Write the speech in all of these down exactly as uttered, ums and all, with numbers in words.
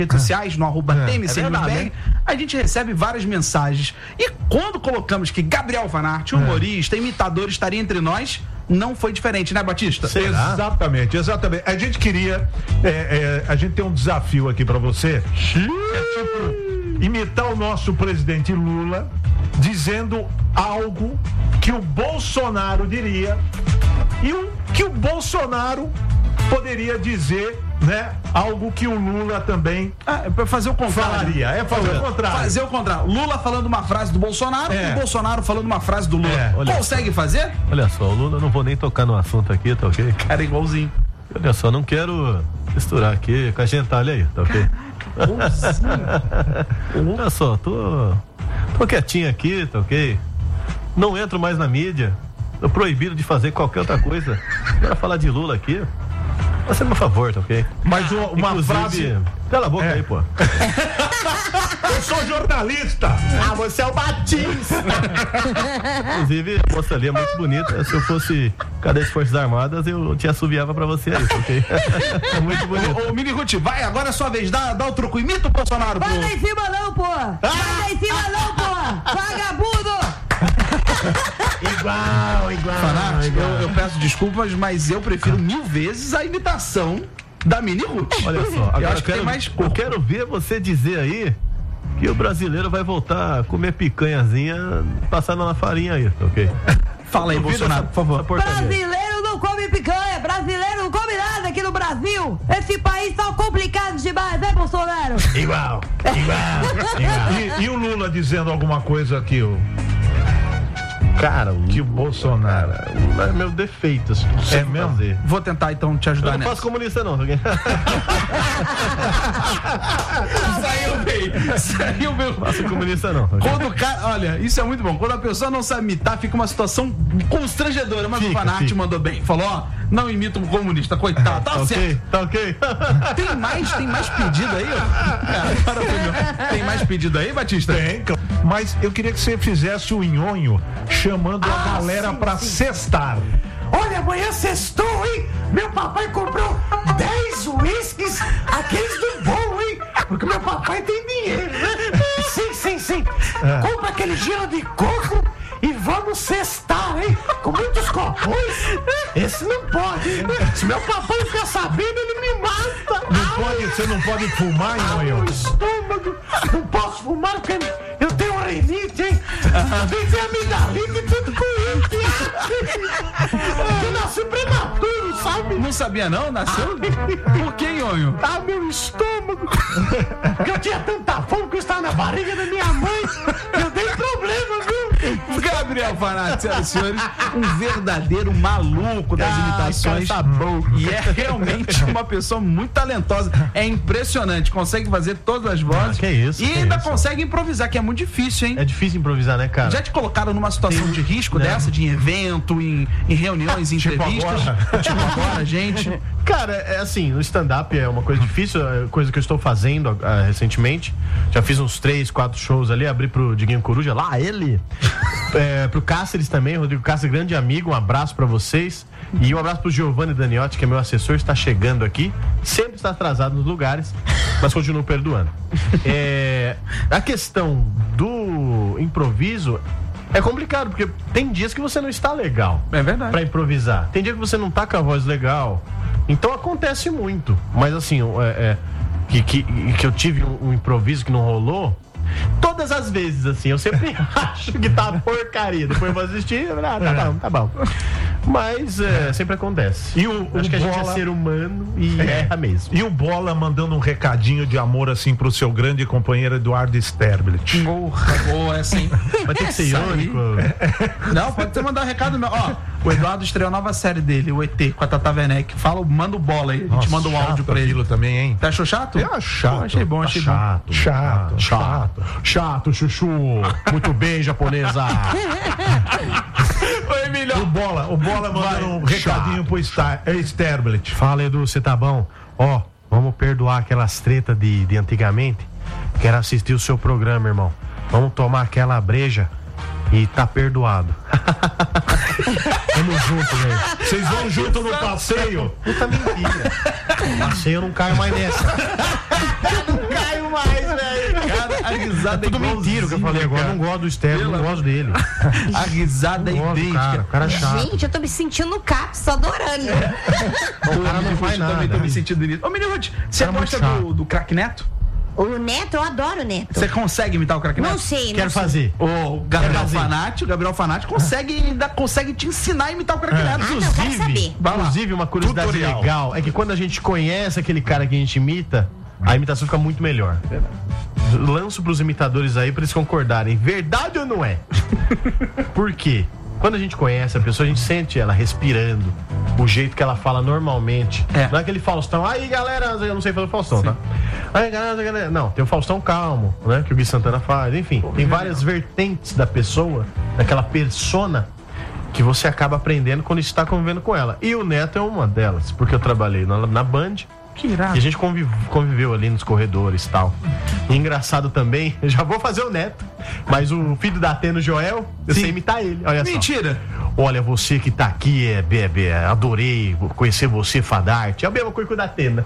redes sociais, no arroba É, T M C é News verdade, B R, né? a gente recebe várias mensagens. E quando colocamos que Gabriel Vanart, humorista, imitador, estaria entre nós, não foi diferente, né, Batista? Será? Exatamente, exatamente. A gente queria, é, é, a gente tem um desafio aqui pra você. É tipo, imitar o nosso presidente Lula dizendo algo que o Bolsonaro diria e o que o Bolsonaro poderia dizer, né? Algo que o Lula também Ah, é pra fazer o contrário. falaria. É fazer o contrário. Fazer o contrário. Lula falando uma frase do Bolsonaro É. e Bolsonaro falando uma frase do Lula. É, olha Consegue fazer? Olha só, o Lula, não vou nem tocar no assunto aqui, tá ok? Cara, igualzinho. Olha só, não quero misturar aqui com a gentalha aí, tá ok? Olha só, tô, tô quietinho aqui, tá ok? Não entro mais na mídia, tô proibido de fazer qualquer outra coisa. Agora falar de Lula aqui, faça meu favor, tá ok? Mas uma, uma Inclusive, frase. cala a boca É. aí, pô. Eu sou jornalista. Ah, você é o Batista. Inclusive, a moça ali é muito bonita. Se eu fosse cadê as Forças Armadas, eu te assoviava pra você aí, ok? É muito bonito. Ô, ô Mini Ruth, vai, agora é sua vez. Dá, dá o truco. Imita o Bolsonaro, pô. Vai lá em cima não, pô! Vai lá em cima não, pô! Vagabundo! Igual, igual. Fanart, igual. eu, eu peço desculpas, mas eu prefiro mil vezes a imitação da Mini Ruth. Olha só, eu agora acho eu que quero, tem mais eu corpo. quero ver você dizer aí que o brasileiro vai voltar a comer picanhazinha passada na farinha aí, tá ok? Fala aí, Duvida Bolsonaro, essa- por favor. essa porcaria aí. Brasileiro não come picanha! Brasileiro não come nada aqui no Brasil! Esse país tá complicado demais, né, Bolsonaro? Igual, igual, igual. E, e o Lula dizendo alguma coisa aqui, o, Cara, o que o Bolsonaro. Cara, o Lula é meu defeito, assim, não sei É mesmo? fazer. Vou tentar então te Eu ajudar não nessa. faço comunista não, tá ok? Saiu bem, saiu bem. Faço comunista não, tá ok? Quando o cara, olha, isso é muito bom. Quando a pessoa não sabe imitar, fica uma situação constrangedora. Mas Fica, o Fanart fica. mandou bem. Falou, ó, não imita um comunista, coitado. Tá Tá certo. ok? Tá ok? Tem mais, tem mais pedido aí? ó? Cara, agora foi meu. Tem mais pedido aí, Batista? Tem, claro. Mas eu queria que você fizesse o nhonho chamando a galera pra cestar. Olha, amanhã sextou, hein? Meu papai comprou dez uísques, aqueles do bom, hein? Porque meu papai tem dinheiro, né? Sim, sim, sim. Compra aquele gelo de coco e vamos cestar, hein? Com muitos copos. Esse não pode, hein? Se meu papai ficar sabendo, ele me mata. Não pode, você não pode fumar, nhonho? Meu estômago. Não posso fumar porque eu tenho rinite, hein? Tem que ter amidalite e tudo com isso, hein? Eu nasci prematuro, sabe? Não sabia não? Nasceu? Por que, Nhonho? Ah, meu estômago. Porque eu tinha tanta fome que eu estava na barriga da minha mãe. Eu dei problema, viu? Gabriel Fanart, senhoras e senhores, um verdadeiro maluco das imitações. cara, tá bom. E é realmente uma pessoa muito talentosa. É impressionante. Consegue fazer todas as vozes. Ah, que isso, E que ainda isso. consegue improvisar, que é muito difícil, hein? É difícil improvisar, né, cara? Já te colocaram numa situação Tem- de risco Não. dessa, de em evento, em, em reuniões, em Tipo entrevistas? agora. Tipo agora, gente. Cara, é assim, o stand-up é uma coisa difícil, é coisa que eu estou fazendo ah, recentemente. Já fiz uns três, quatro shows ali, abri pro Diguinho Coruja, lá ele. É, pro Cáceres também, Rodrigo Cáceres, grande amigo, um abraço pra vocês. E um abraço pro Giovanni Daniotti, que é meu assessor, está chegando aqui. Sempre está atrasado nos lugares, mas continuo perdoando. É, a questão do improviso é complicado, porque tem dias que você não está legal. É verdade. Pra improvisar. Tem dia que você não tá com a voz legal. Então acontece muito. Mas assim, é, é, que, que, que eu tive um, um improviso que não rolou. Todas as vezes, assim, eu sempre acho que tá porcaria. Depois eu vou assistir, ah, tá bom, tá bom. Mas é, sempre acontece. E o, Acho o que a gente Bola- é ser humano e É. erra mesmo. E o Bola mandando um recadinho de amor assim pro seu grande companheiro Eduardo Sterblit. Porra, boa essa, hein? Vai ter que ser Essa aí. irônico. Não, pode ser mandar um recado meu. Ó, o Eduardo estreou a nova série dele, o E T, com a Tata Werneck. Fala, manda o bola aí. A gente manda um áudio pra ele. aquilo também, hein? Você achou chato? É chato. Pô, achei bom, achei bom. Chato, Chato, chato, chato, chuchu. Muito bem, japonesa. Oi, Emílio. O Bola, o Bola mandando um recadinho pro Star, é Sterblit. Fala, Edu, você tá bom? Ó, vamos perdoar aquelas tretas de, de antigamente. Quero assistir o seu programa, irmão. Vamos tomar aquela breja e tá perdoado. Tamo junto, velho. Vocês vão junto no passeio? Puta mentira. Passeio eu não caio mais nessa. risada É tudo mentira o que eu falei agora. Eu não gosto do Estevam, não gosto dele. A risada é Não gosto do idêntica. cara, o cara é chato. Gente, eu tô me sentindo no CAPS, tô adorando. O cara não faz Eu também tô nada. me sentindo nisso. Ô, menino Ruth, você Cara, gosta muito do, do craque Neto? O Neto, eu adoro o Neto. Você consegue imitar o craque Neto? Não sei, não Quero sei. fazer. O Gabriel fazer. Fanatti, o Gabriel Fanatti consegue, ainda consegue te ensinar a imitar o craque Neto. Ah, não, quero saber. Inclusive, Vai lá. inclusive, uma curiosidade Tutorial. legal é que quando a gente conhece aquele cara que a gente imita, a imitação fica muito melhor. Lanço pros imitadores aí pra eles concordarem. Verdade ou não é? Por quê? Quando a gente conhece a pessoa, a gente sente ela respirando, o jeito que ela fala normalmente. É. Não é aquele Faustão, aí galera, eu não sei fazer Faustão, tá? Aí galera, galera, não, tem o Faustão calmo, né? Que o Gui Santana faz, enfim, tem várias vertentes da pessoa, daquela persona, que você acaba aprendendo quando está convivendo com ela. E o Neto é uma delas, porque eu trabalhei na, na Band. Que irado. E a gente conviv- conviveu ali nos corredores e tal. E engraçado também, eu já vou fazer o Neto, mas o filho da Atena, o Joel, eu Sim. sei imitar ele. Olha só. Mentira. Olha, você que tá aqui, é, bebê, adorei conhecer você, Fadarte. É a mesma coisa que o da Atena.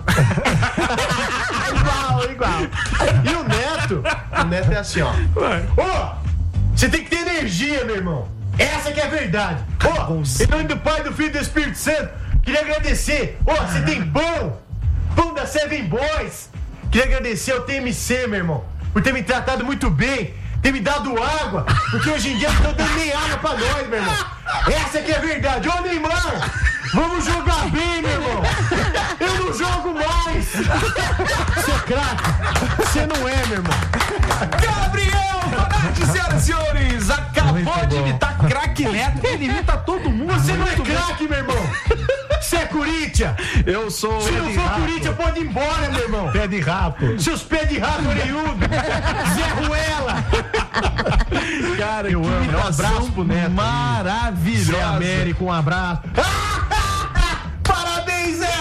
igual, igual. E o Neto, o Neto é assim, ó. Ô, você tem que ter energia, meu irmão. Essa que é a verdade. Ô, em nome do Pai, do Filho e do Espírito Santo, queria agradecer. Ô, você tem pão. Pão da Seven Boys. Queria agradecer ao T M C, meu irmão, por ter me tratado muito bem, ter me dado água, porque hoje em dia não estão dando nem água pra nós, meu irmão. Essa que é a verdade. Ô, Neymar, vamos jogar bem, meu irmão. Eu não jogo mais. Seu craque, você não é, meu irmão. Gabriel Fanatti, senhoras e senhores, acabou de imitar craque Neto. Ele imita todo mundo. Você não é muito bem. craque, meu irmão. Você é Corinthians. Eu sou. Se não for Corinthians, pode ir embora, meu irmão. Pé de rato. Seus pés de rato orelhudo. Zé Ruela. Cara, Eu que amo. imitação Um abraço pro Neto aí. maravilhosa. Zé Américo, um abraço. Parabéns, Zé.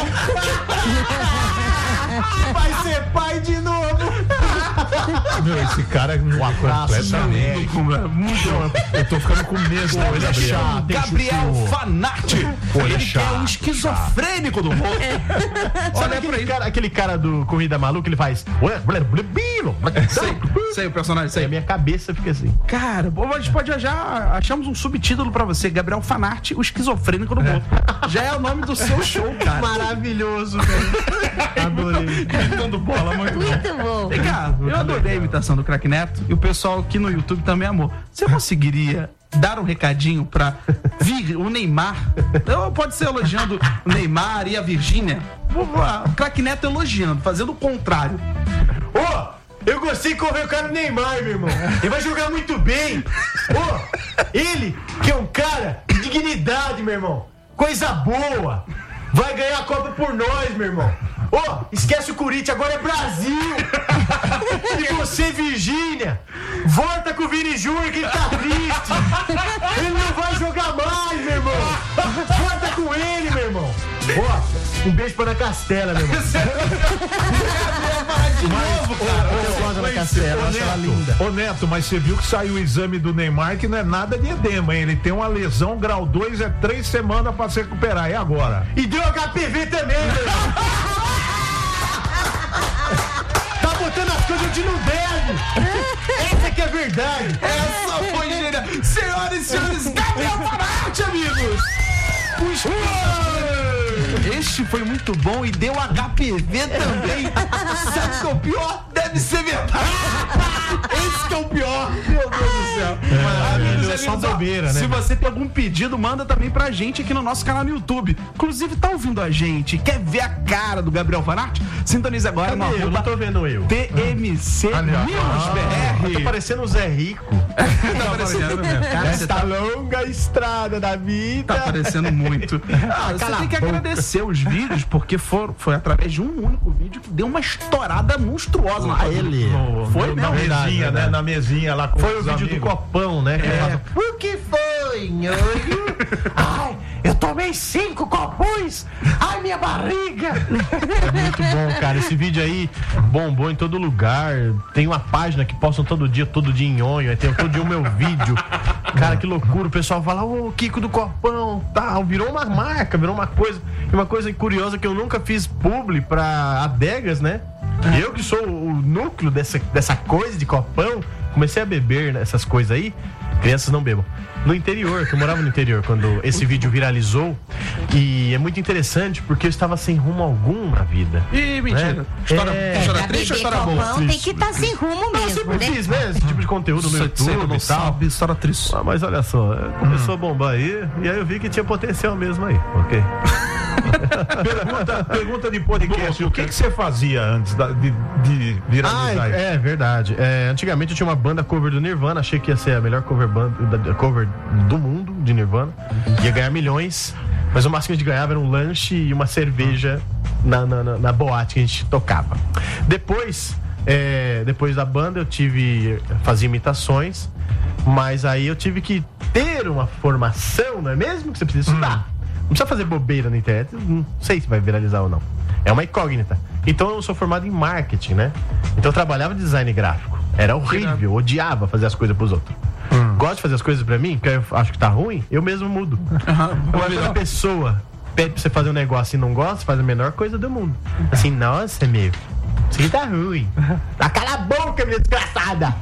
Vai ser pai de novo. Meu, esse cara é um abraço, completamente. Eu tô ficando com medo Ele dele, é Gabriel. chato. tem Gabriel chuchu. Fanatti. Olha, Ele chato, é um esquizofrênico do humor. Sabe aquele cara, aquele cara do Corrida Maluca, ele faz. Sei, sei o personagem, Aí sei. a minha cabeça fica assim. Cara, bom, a gente pode já, já achamos um subtítulo pra você, Gabriel Fanatti, o esquizofrênico do humor. Já é o nome do seu show, cara. Maravilhoso, velho. Adorei. Gritando bola, muito bom. Muito bom. Vem cá, eu adorei a imitação do Craque Neto e o pessoal aqui no YouTube também amou. Você conseguiria dar um recadinho pra vir o Neymar? Ou pode ser elogiando o Neymar e a Virgínia? O Craque Neto elogiando, fazendo o contrário. Ô, eu gostei de correr o cara do Neymar, meu irmão. Ele vai jogar muito bem. Ô, ele, que é um cara de dignidade, meu irmão. Coisa boa. Vai ganhar a Copa por nós, meu irmão. Ô, esquece o Corinthians, agora é Brasil. E você, Virgínia, volta com o Vini Júnior que ele tá triste. Ele não vai jogar mais, meu irmão. Volta com ele, meu irmão. Ó, um beijo pra Ana Castela, meu irmão. De novo, cara. Eu gosto da Ana Castela, eu acho ela linda. Ô Neto, mas você viu que saiu o exame do Neymar que não é nada de edema, hein? Ele tem uma lesão grau dois, é três semanas pra se recuperar. E agora? E deu H P V também, meu irmão. Tá botando as coisas onde não deve. Essa que é a verdade. Essa foi genial. Senhoras e senhores, Gabriel Fanatti, amigos. Os... Este foi muito bom e deu H P V também. Sabe o que é o pior? Deve ser verdade. Esse que é o pior. Meu Deus do céu. Amigos, é só amigos, ó, bobeira, né? Se você tem algum pedido, manda também pra gente aqui no nosso canal no YouTube. Inclusive, tá ouvindo a gente? Quer ver a cara do Gabriel Fanatti? Sintonize agora no Cadê? Eu não arroba tô vendo eu. T M C News B Eu tô R. parecendo o Zé Rico. Tá parecendo mesmo. Cara, você Esta tá longa estrada da vida. Tá aparecendo muito. Ah, você Cala tem que a boca. agradecer os vídeos, porque for, foi através de um único vídeo que deu uma estourada monstruosa na ele. No- Foi no- mesmo? Na Verdade, mesinha, verdade. né? Na mesinha lá com Foi o os vídeo do amigos. copão, né? Que ele fala, O que foi, nhonho? Ai, eu tomei cinco copões. Ai, minha barriga. muito bom, cara. Esse vídeo aí bombou em todo lugar. Tem uma página que postam todo dia, todo dia em onho. Aí tem todo dia o meu vídeo. Cara, que loucura. O pessoal fala, ô, Kiko do Copão, tal. Virou uma marca, virou uma coisa. E uma coisa curiosa que eu nunca fiz publi pra adegas, né? Eu que sou o núcleo dessa, dessa coisa de copão, comecei a beber essas coisas aí. Crianças não bebam. No interior, que eu morava no interior quando esse vídeo viralizou. E é muito interessante porque eu estava sem rumo algum na vida. Ih, mentira. É. História, É. história Pra triste ou beber história boa? copão tem que estar sem rumo Eu mesmo, sempre né? fiz, né? Esse tipo de conteúdo no Você- YouTube você não e tal. sabe, história triste. Ah, mas olha só, começou a bombar aí, e aí eu vi que tinha potencial mesmo aí, ok? Pergunta, pergunta de podcast. O que, que você fazia antes da- de, de viralizar Ah, isso? é, é verdade. É, antigamente eu tinha uma banda cover do Nirvana, achei que ia ser a melhor cover, banda, da- cover do mundo de Nirvana. Ia ganhar milhões, mas o máximo que a gente ganhava era um lanche e uma cerveja na, na, na- na boate que a gente tocava. Depois, é, depois da banda eu tive, fazia imitações, mas aí eu tive que ter uma formação, não é mesmo? Que você precisa estudar. Não precisa fazer bobeira na internet, não sei se vai viralizar ou não. É uma incógnita. Então eu sou formado em marketing, né? Então eu trabalhava de design gráfico. Era horrível, eu odiava fazer as coisas pros outros. Gosto de fazer as coisas pra mim, que eu acho que tá ruim, eu mesmo mudo. Agora, quando a pessoa pede pra você fazer um negócio e não gosta, faz a menor coisa do mundo. Assim, nossa, meu, isso aqui tá ruim. Ah, cala a boca, minha desgraçada!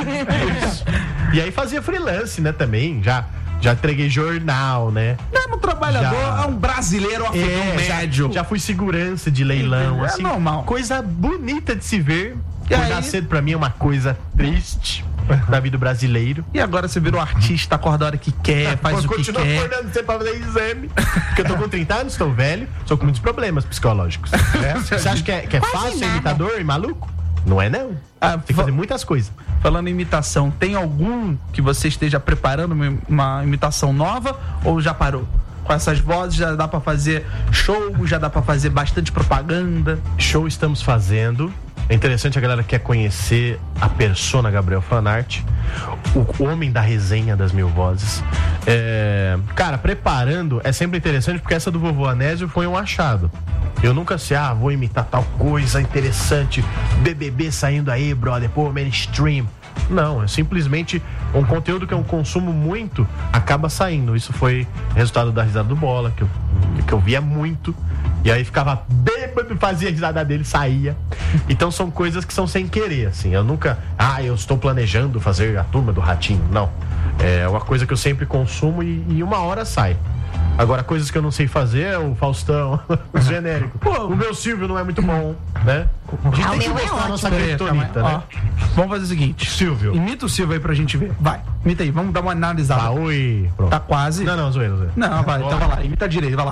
E aí fazia freelance, né, também. Já, já entreguei jornal, né? Mesmo trabalhador Já. é um brasileiro afegão É, já- médio. Já, fui segurança de leilão, É assim. normal. Coisa bonita de se ver. E Acordar aí? cedo pra mim é uma coisa triste da vida do brasileiro. E agora você virou artista, acorda a hora que quer, faz o que Continuo quer. acordando sempre pra fazer exame. Porque eu tô com trinta anos, estou velho, estou com muitos problemas psicológicos. Você acha que é, que é Quase fácil ser nada. imitador e maluco? Não é, não. Ah, Tem que fa- fazer muitas coisas. Falando em imitação, tem algum que você esteja preparando uma, uma imitação nova ou já parou? Com essas vozes já dá pra fazer show, já dá pra fazer bastante propaganda. Show estamos fazendo. É interessante, a galera quer conhecer a persona Gabriel Fanart, o homem da resenha das mil vozes. É, cara, preparando é sempre interessante porque essa do Vovô Anésio foi um achado. Eu nunca sei, ah, vou imitar tal coisa interessante, B B B saindo aí, brother, pô, mainstream. Não, é simplesmente um conteúdo que eu consumo muito, acaba saindo. Isso foi resultado da risada do Bola, que eu, que eu via muito. E aí ficava bêbado, fazia a risada dele, saía. Então são coisas que são sem querer, assim. Eu nunca, ah, eu estou planejando fazer a Turma do Ratinho. Não. É uma coisa que eu sempre consumo e, e uma hora sai. Agora, coisas que eu não sei fazer é o Faustão, o genérico. Pô, o meu Silvio não é muito bom, né? A gente Ah, tem o que meu é mostrar a nossa ótimo. criptonita, Ó, né? vamos fazer o seguinte. Silvio. Imita o Silvio aí pra gente ver. Vai, imita aí, vamos dar uma analisada. Ah, oi. Pronto. Tá quase. Não, não, zoeira, zoeira. Não, vai, então vai lá, imita direito, vai lá.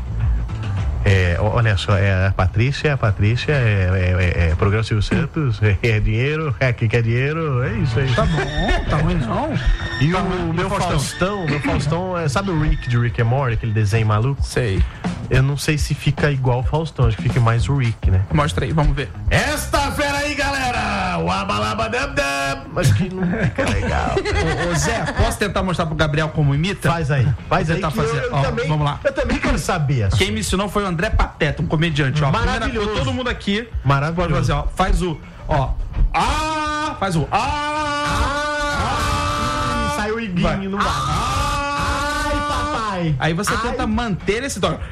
É, olha só, é a Patrícia, a Patrícia, é, é, é, é programa Silvio Santos, é, é dinheiro, é que quer dinheiro, é isso aí. Tá bom, tá ruim não. E Tá o ruim. meu E o Faustão? Faustão, meu Faustão, é, sabe o Rick de Rick and Morty, aquele desenho maluco? Sei. Eu não sei se fica igual o Faustão, acho que fica mais o Rick, né? Mostra aí, vamos ver. Esta fera aí, galera! O abalabadabdab! Acho que não fica legal. Ô, ô, Zé, posso tentar mostrar pro Gabriel como imita? Faz aí, faz Vou aí tentar que eu, fazer. eu Ó, também, vamos lá. eu também quero saber. a sua. Quem me ensinou foi o André Pateta, um comediante, ó. Primeira Maravilhoso. coisa, todo mundo aqui Maravilhoso. pode fazer, ó. Faz o, ó. Ah! Faz o ah! Ah, saiu o iguinho no ar. Ai, papai! Aí você Ai. tenta manter esse tom.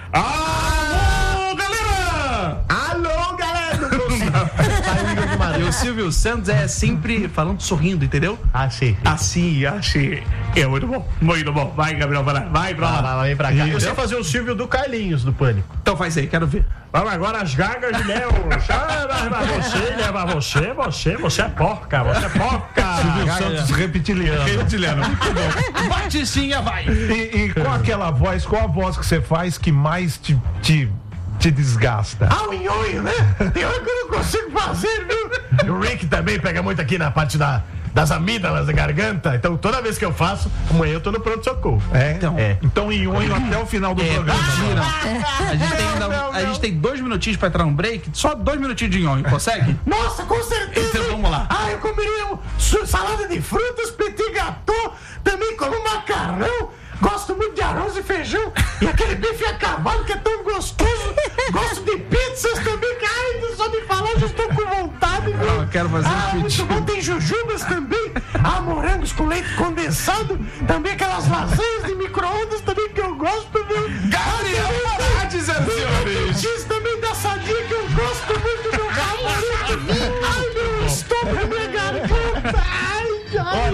Alô, galera! Alô, galera! Não consigo. Saiu o Igor E Guimarães. o Silvio Santos é sempre falando sorrindo, entendeu? Achei. Assim, achei. É muito bom, muito bom. Vai, Gabriel, vai lá. Vai pra Vai, lá. vai, vem pra cá. Eu Entendeu? sei fazer o Silvio do Carlinhos, do Pânico. Então faz aí, quero ver. Vamos agora as gagas de mel. Chama você, leva você, você, você é porca, você é porca. Silvio Santos reptiliano. Reptiliano, muito bom. Baticinha, vai. E, e qual aquela voz, qual a voz que você faz que mais te, te, te desgasta? Ah, o nhonho, né? Tem hora que eu não consigo fazer, viu? O Rick também pega muito aqui na parte da, das amígdalas da garganta. Então toda vez que eu faço, amanhã eu tô no pronto-socorro. É? Então. É. Então, em unho até o final do É, programa. mentira. A gente, tem ainda- Não, não, a gente não. tem dois minutinhos pra entrar no break. Só dois minutinhos de nhonho, consegue? Nossa, com certeza. Então, hein? vamos lá. Ah, eu comeria um su- salada de frutas, petit gâteau, também como macarrão. Gosto muito de arroz e feijão. E aquele bife a cavalo que é tão gostoso. Gosto de pizzas também, que ai, só de falar já estou com vontade, viu? Eu quero fazer ah, um muito pedido. bom, tem jujubas também. Ah, morangos com leite condensado. Também aquelas lasanhas de micro-ondas também que eu gosto, viu? Gabriel Farades, senhores. Diz também da sadia que eu gosto muito, meu gato.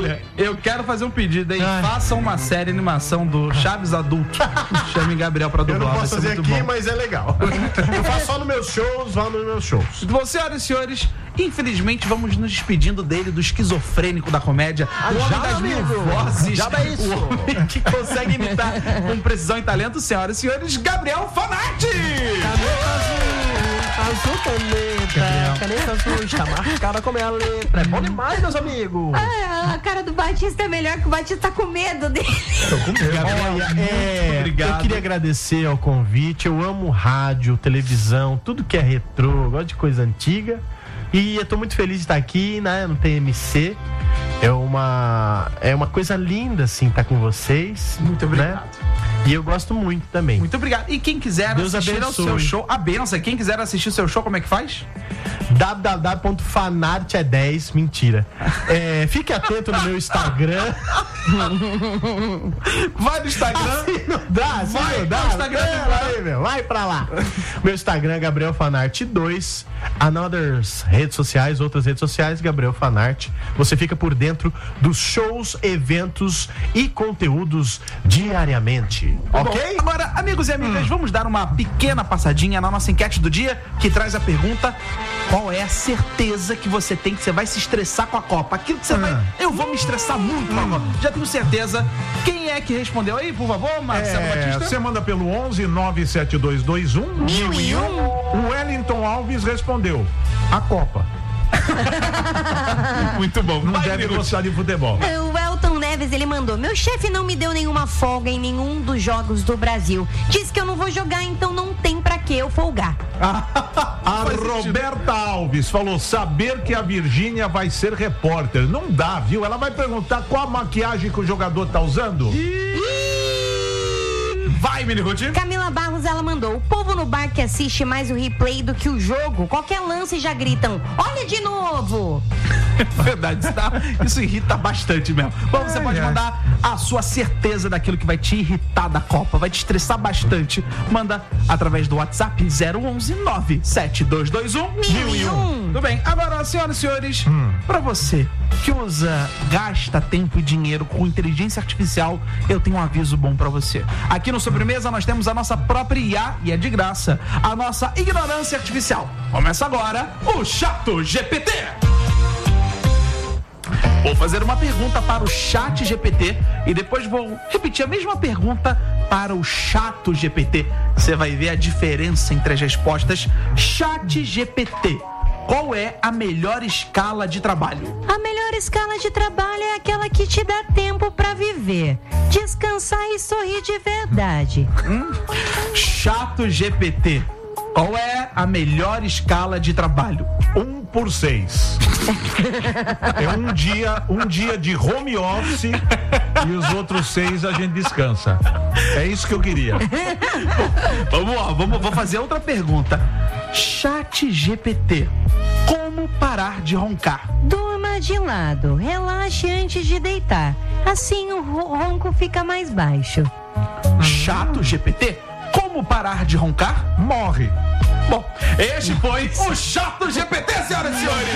Olha, eu quero fazer um pedido, hein? Ai. Faça uma série animação do Chaves Adulto. Chame Gabriel pra Eu dublar. não vai posso ser fazer muito aqui, bom. mas é legal. Eu faço só nos meus shows, vá nos meus shows. Bom, senhoras e senhores, infelizmente vamos nos despedindo dele, do esquizofrênico da comédia, o homem já, das mil amigo. vozes, Já é isso. o homem que consegue imitar com precisão e talento, senhoras e senhores, Gabriel Fanatti! Azul caneta, caneta azul está marcada como é a letra. É bom demais, meus amigos. Ah, a cara do Batista é melhor que o Batista tá com medo dele. Olha, é, obrigado. eu queria agradecer ao convite. Eu amo rádio, televisão, tudo que é retrô, eu gosto de coisa antiga. E eu tô muito feliz de estar aqui, né, no T M C. É uma, é uma coisa linda, assim, estar com vocês. Muito obrigado. Né? E eu gosto muito também. Muito obrigado. E quem quiser Deus assistir ao abençoe. seu show, a benção, quem quiser assistir o seu show, como é que faz? w w w ponto fanart é dez, mentira. É, fique atento no meu Instagram. Vai no Instagram. Assim não dá, assim Vai, não dá. vai no Instagram, Pera vai. aí, meu, vai pra lá. Meu Instagram é Gabriel Fanart dois. Another redes sociais, outras redes sociais, Gabriel Fanart. Você fica por dentro dos shows, eventos e conteúdos diariamente. Ok? Bom, agora, amigos e amigas, vamos dar uma pequena passadinha na nossa enquete do dia, que traz a pergunta: qual é a certeza que você tem que você vai se estressar com a Copa? Aquilo que você vai. Eu vou me estressar muito com a Copa. Já tenho certeza. Quem é que respondeu aí, por favor, Marcelo É, Batista? você manda pelo onze nove sete dois dois um mil e um. O Wellington Alves respondeu: a Copa. Muito bom. Não Vai, deve Minuto. gostar de futebol. O Elton Neves, ele mandou: meu chefe não me deu nenhuma folga em nenhum dos jogos do Brasil. Diz que eu não vou jogar, então não tem pra que eu folgar. A Faz sentido. Roberta Alves falou: saber que a Virgínia vai ser repórter. Não dá, viu? Ela vai perguntar qual a maquiagem que o jogador tá usando. Vai, Miniruti. Camila Barros, ela mandou: o povo no bar que assiste mais o replay do que o jogo, qualquer lance já gritam: olha de novo! Verdade, isso, dá- isso irrita bastante mesmo. Bom, você Ai, pode ai. mandar a sua certeza daquilo que vai te irritar da Copa, vai te estressar bastante. Manda através do WhatsApp zero onze nove sete dois dois um Mil e um. Tudo bem, agora, senhoras e senhores, pra você que usa, gasta tempo e dinheiro com inteligência artificial, eu tenho um aviso bom pra você. Aqui no Sobremesa nós temos a nossa própria I A e é de graça, a nossa ignorância artificial. Começa agora o Chato G P T. Vou fazer uma pergunta para o Chat G P T e depois vou repetir a mesma pergunta para o Chato G P T. Você vai ver a diferença entre as respostas. Chat G P T, qual é a melhor escala de trabalho? A melhor escala de trabalho é aquela que te dá tempo pra viver, descansar e sorrir de verdade. Chato G P T, qual é a melhor escala de trabalho? Um por seis. É um dia, um dia de home office e os outros seis a gente descansa. É isso que eu queria. Vamos lá, vamos, vou fazer outra pergunta. Chat G P T, como parar de roncar? Durma de lado, relaxe antes de deitar. Assim o ro- ronco fica mais baixo. Chato G P T, como parar de roncar? Morre. Bom, este foi o Chato G P T, senhoras e senhores.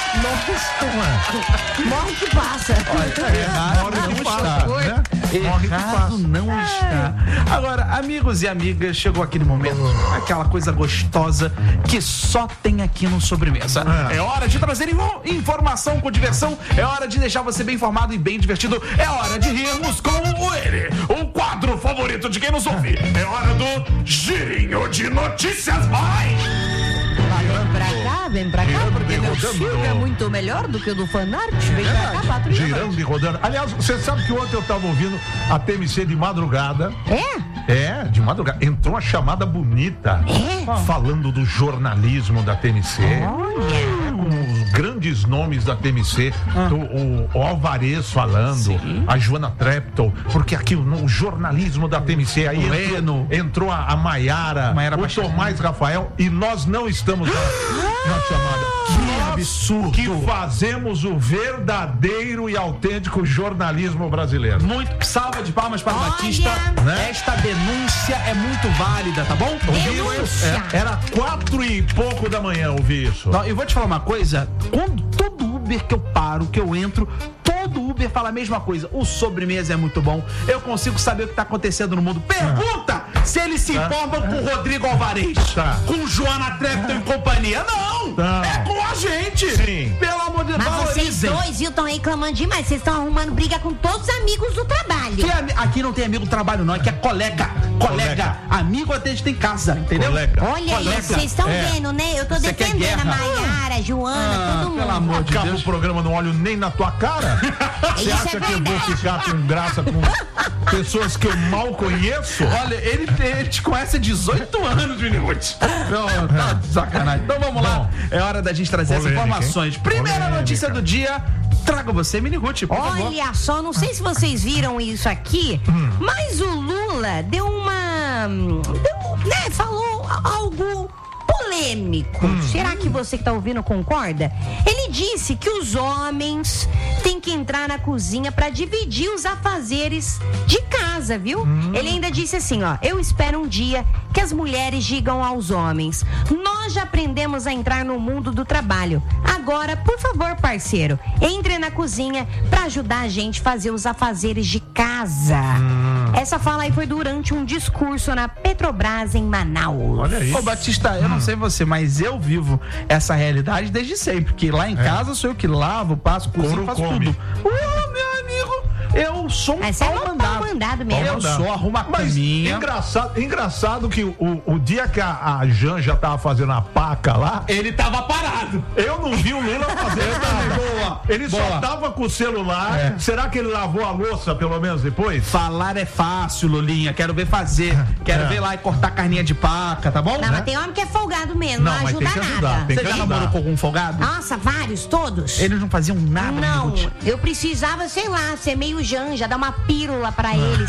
Morre que passa. Errado Morre não que está, passa, né? né? Morre que Errado passa. não está. Agora, amigos e amigas, chegou aquele momento, aquela coisa gostosa que só tem aqui no Sobremesa. É hora de trazer info- informação com diversão, é hora de deixar você bem informado e bem divertido, é hora de rirmos com o ele, o quadro favorito de quem nos ouve. É hora do Girinho de Notícias. Vai! Vem pra cá, vem pra cá, Girando porque e meu rodando. filme é muito melhor do que o do fanart. Vem pra cá, patrulha. Girando e rodando. Aliás, você sabe que ontem eu tava ouvindo a T M C de madrugada. É? É, de madrugada. Entrou uma chamada bonita. É? Falando do jornalismo da T M C. Olha. Com os grandes nomes da T M C. do- o, o Alvarez falando. A Joana Treptow. Porque aqui no o jornalismo da T M C. Aí O entrou, Eno. entrou a, a Maiara, Maiara o Machado. Tomás Rafael. E nós não estamos na, na chamada. Que absurdo. Que fazemos o verdadeiro e autêntico jornalismo brasileiro. Muito salva de palmas para o Olha. Batista. Né? Esta denúncia é muito válida, tá bom? Denúncia. É, era quatro e pouco da manhã, ouvi isso. Não, eu vou te falar uma coisa. Quando todo Uber que eu paro, que eu entro, todo do Uber fala a mesma coisa. O sobremesa é muito bom. Eu consigo saber o que tá acontecendo no mundo. Pergunta se eles se informam com o Rodrigo Alvarez, Tá. com Joana Trepton e companhia. Não! Não. É com a gente! Sim. Pelo amor de Deus, Mas vocês valorizem. dois, viu, estão reclamando demais. Vocês estão arrumando briga com todos os amigos do trabalho. Que ami- Aqui não tem amigo do trabalho, não. Aqui é colega. Colega. Colega. Amigo até a gente tem em casa, entendeu? Colega. Olha Colega. isso, vocês estão É. vendo, né? Eu tô Você quer defendendo a guerra? Maiara, a Joana, Ah, todo mundo. pelo amor de Acaba Deus. o programa, não olho nem na tua cara. Você Isso acha é que eu vou verdade. ficar com graça com pessoas que eu mal conheço? Olha, ele, ele te conhece há dezoito anos, Minirute. Não, tá de sacanagem. Então vamos lá. É hora da gente trazer as Polêmica, informações. hein? Primeira Polêmica. notícia do dia. Trago você, Minirute, por favor. Olha só, não sei se vocês viram isso aqui, mas o Lula deu uma. Deu, né, falou algo polêmico. Será que você que tá ouvindo concorda? Ele disse que os homens têm que entrar na cozinha para dividir os afazeres de casa, viu? Ele ainda disse assim, ó: eu espero um dia que as mulheres digam aos homens: nós já aprendemos a entrar no mundo do trabalho. Agora, por favor, parceiro, entre na cozinha para ajudar a gente a fazer os afazeres de casa. Essa fala aí foi durante um discurso na Petrobras em Manaus. Olha aí. Ô, Batista, eu não sei você, mas eu vivo essa realidade desde sempre. Que lá em casa sou eu que lavo, passo, cozinho, Couro faço come. tudo. Ô, meu amigo, eu sou um Mas você é pau um pau mandado. mandado mesmo. Eu Mandar. sou, arrumo a Mas caminha. engraçado, engraçado que o, o dia que a, a Janja tava fazendo a paca lá, Ele tava parado. eu não vi o Lula fazer nada. Boa. Ele só Boa. tava com o celular. É. Será que ele lavou a louça pelo menos depois? Falar é fácil, Lulinha. Quero ver fazer. Quero É. ver lá e cortar carninha de paca, tá bom? Não, mas tem homem que é folgado mesmo, não, Não, mas ajuda tem que ajudar, nada. tem Você que já ajudar. namorou com algum folgado? Nossa, vários, todos? Eles não faziam nada, Não, Minirute. eu precisava, sei lá, ser meio janja, dar uma pílula pra eles.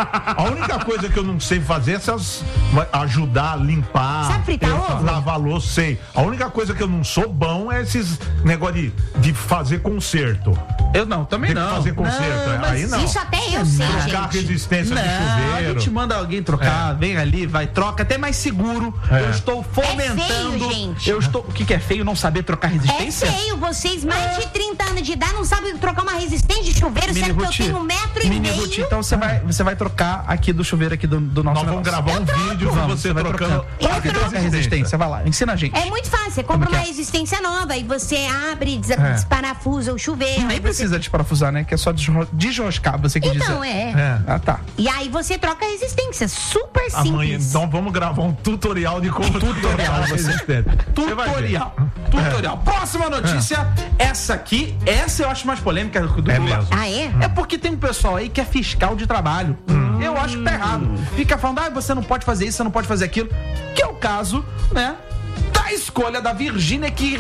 A única coisa que eu não sei fazer é essas ajudar a limpar, Sabe fritar eu- ovo? lavar louça, sei. A única coisa que eu não sou bom é esses negócio de, de fazer conserto. Eu não, também Tem que não. fazer conserto, Não, mas aí não. Isso até eu sei, Trocar a gente. resistência Não, de a chuveiro. gente manda alguém trocar, vem ali, vai, troca, até mais seguro. É. Eu estou fomentando. feio, gente. Eu estou. O que, que é feio? Não saber trocar É resistência? feio, vocês mais de trinta anos de idade não sabem trocar uma resistência de chuveiro, sendo que eu tenho um metro e Mini meio. Ruth, então você vai, você vai trocar aqui do chuveiro aqui do, do nosso Nós vamos negócio. gravar um troco. vídeo com Vamos, você vai trocando. trocando. Como é que troca a resistência? Vai lá, ensina a gente. É muito fácil, você compra Como que uma é? resistência nova e você abre, des É. desparafusa o chuveiro. Nem aí você- precisa desparafusar, né? Que é só desro- desroscar, você quis Então, dizer. é. É. Ah, tá. E aí você troca a resistência, super Amanhã, simples. então vamos gravar um tutorial de como trocar a resistência. Você vai ver. Tutorial. Tutorial. Próxima notícia. Essa aqui, essa eu acho mais polêmica do do É Lula. mesmo. Ah, é? É porque tem um pessoal aí que é fiscal de trabalho. Eu acho que tá errado. Fica falando, ah, você não pode fazer isso, você não pode fazer aquilo. Que é o caso, né? Da escolha da Virgínia, que,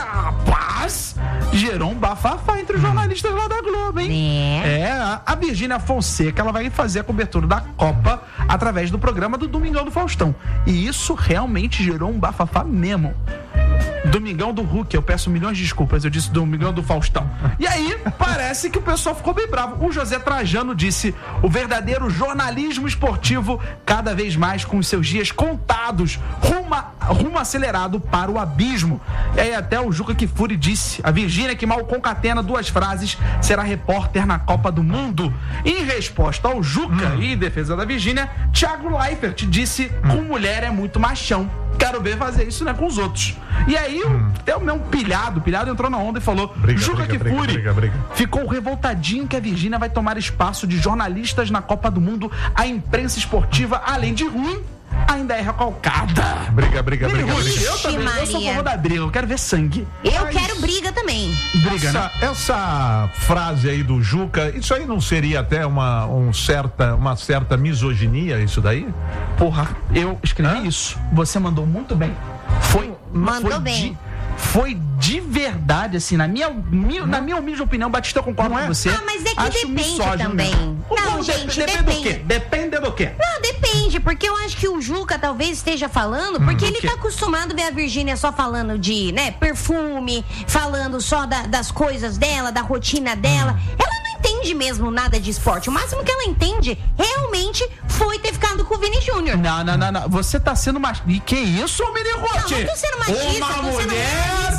rapaz, gerou um bafafá entre os jornalistas lá da Globo, hein? É. É, a- a Virgínia Fonseca, ela vai fazer a cobertura da Copa através do programa do Domingão do Faustão. E isso realmente gerou um bafafá mesmo. Domingão do Hulk, eu peço milhões de desculpas, eu disse Domingão do Faustão. E aí, parece que o pessoal ficou bem bravo. O José Trajano disse: o verdadeiro jornalismo esportivo, cada vez mais com os seus dias contados, rumo, a- rumo acelerado para o abismo. E aí até o Juca Kfouri disse: a Virgínia, que mal concatena duas frases, será repórter na Copa do Mundo. Em resposta ao Juca e em defesa da Virgínia, Thiago Leifert disse: com mulher é muito machão. Quero ver fazer isso, né, com os outros. E aí, o- até o meu pilhado, pilhado entrou na onda e falou: Briga, Juca briga, briga, Kfouri briga, briga. ficou revoltadinho que a Virgínia vai tomar espaço de jornalistas na Copa do Mundo. A imprensa esportiva, além de ruim, ainda é recalcada. Briga, briga, briga, Mini Ruth, briga. eu também, eu sou a Maria. favor da briga, eu quero ver sangue. Eu Mas- quero briga também. briga, né? Essa, essa frase aí do Juca, isso aí não seria até uma, um certa, uma certa misoginia, isso daí? Porra, eu escrevi Hã? isso. Você mandou muito bem. Foi, Mandou foi bem. De, foi de verdade, assim, na minha, mi- na minha humilde opinião, Batista, eu concordo Não é? com você. Ah, mas é que Acho depende misógino também. mesmo. Não, Como gente, dep- depende do depende. quê? Depende do quê? Não, depende, porque eu acho que o Juca talvez esteja falando, porque ele quê? tá acostumado a ver a Virgínia só falando de, né, perfume, falando só da- das coisas dela, da rotina dela. Ela não entende mesmo nada de esporte. O máximo que ela entende realmente foi ter ficado com o Vini Júnior. Não, não, não, não. Você tá sendo machista. E que isso, Mini Ruth? Não, não tô sendo machista, Uma tô sendo mulher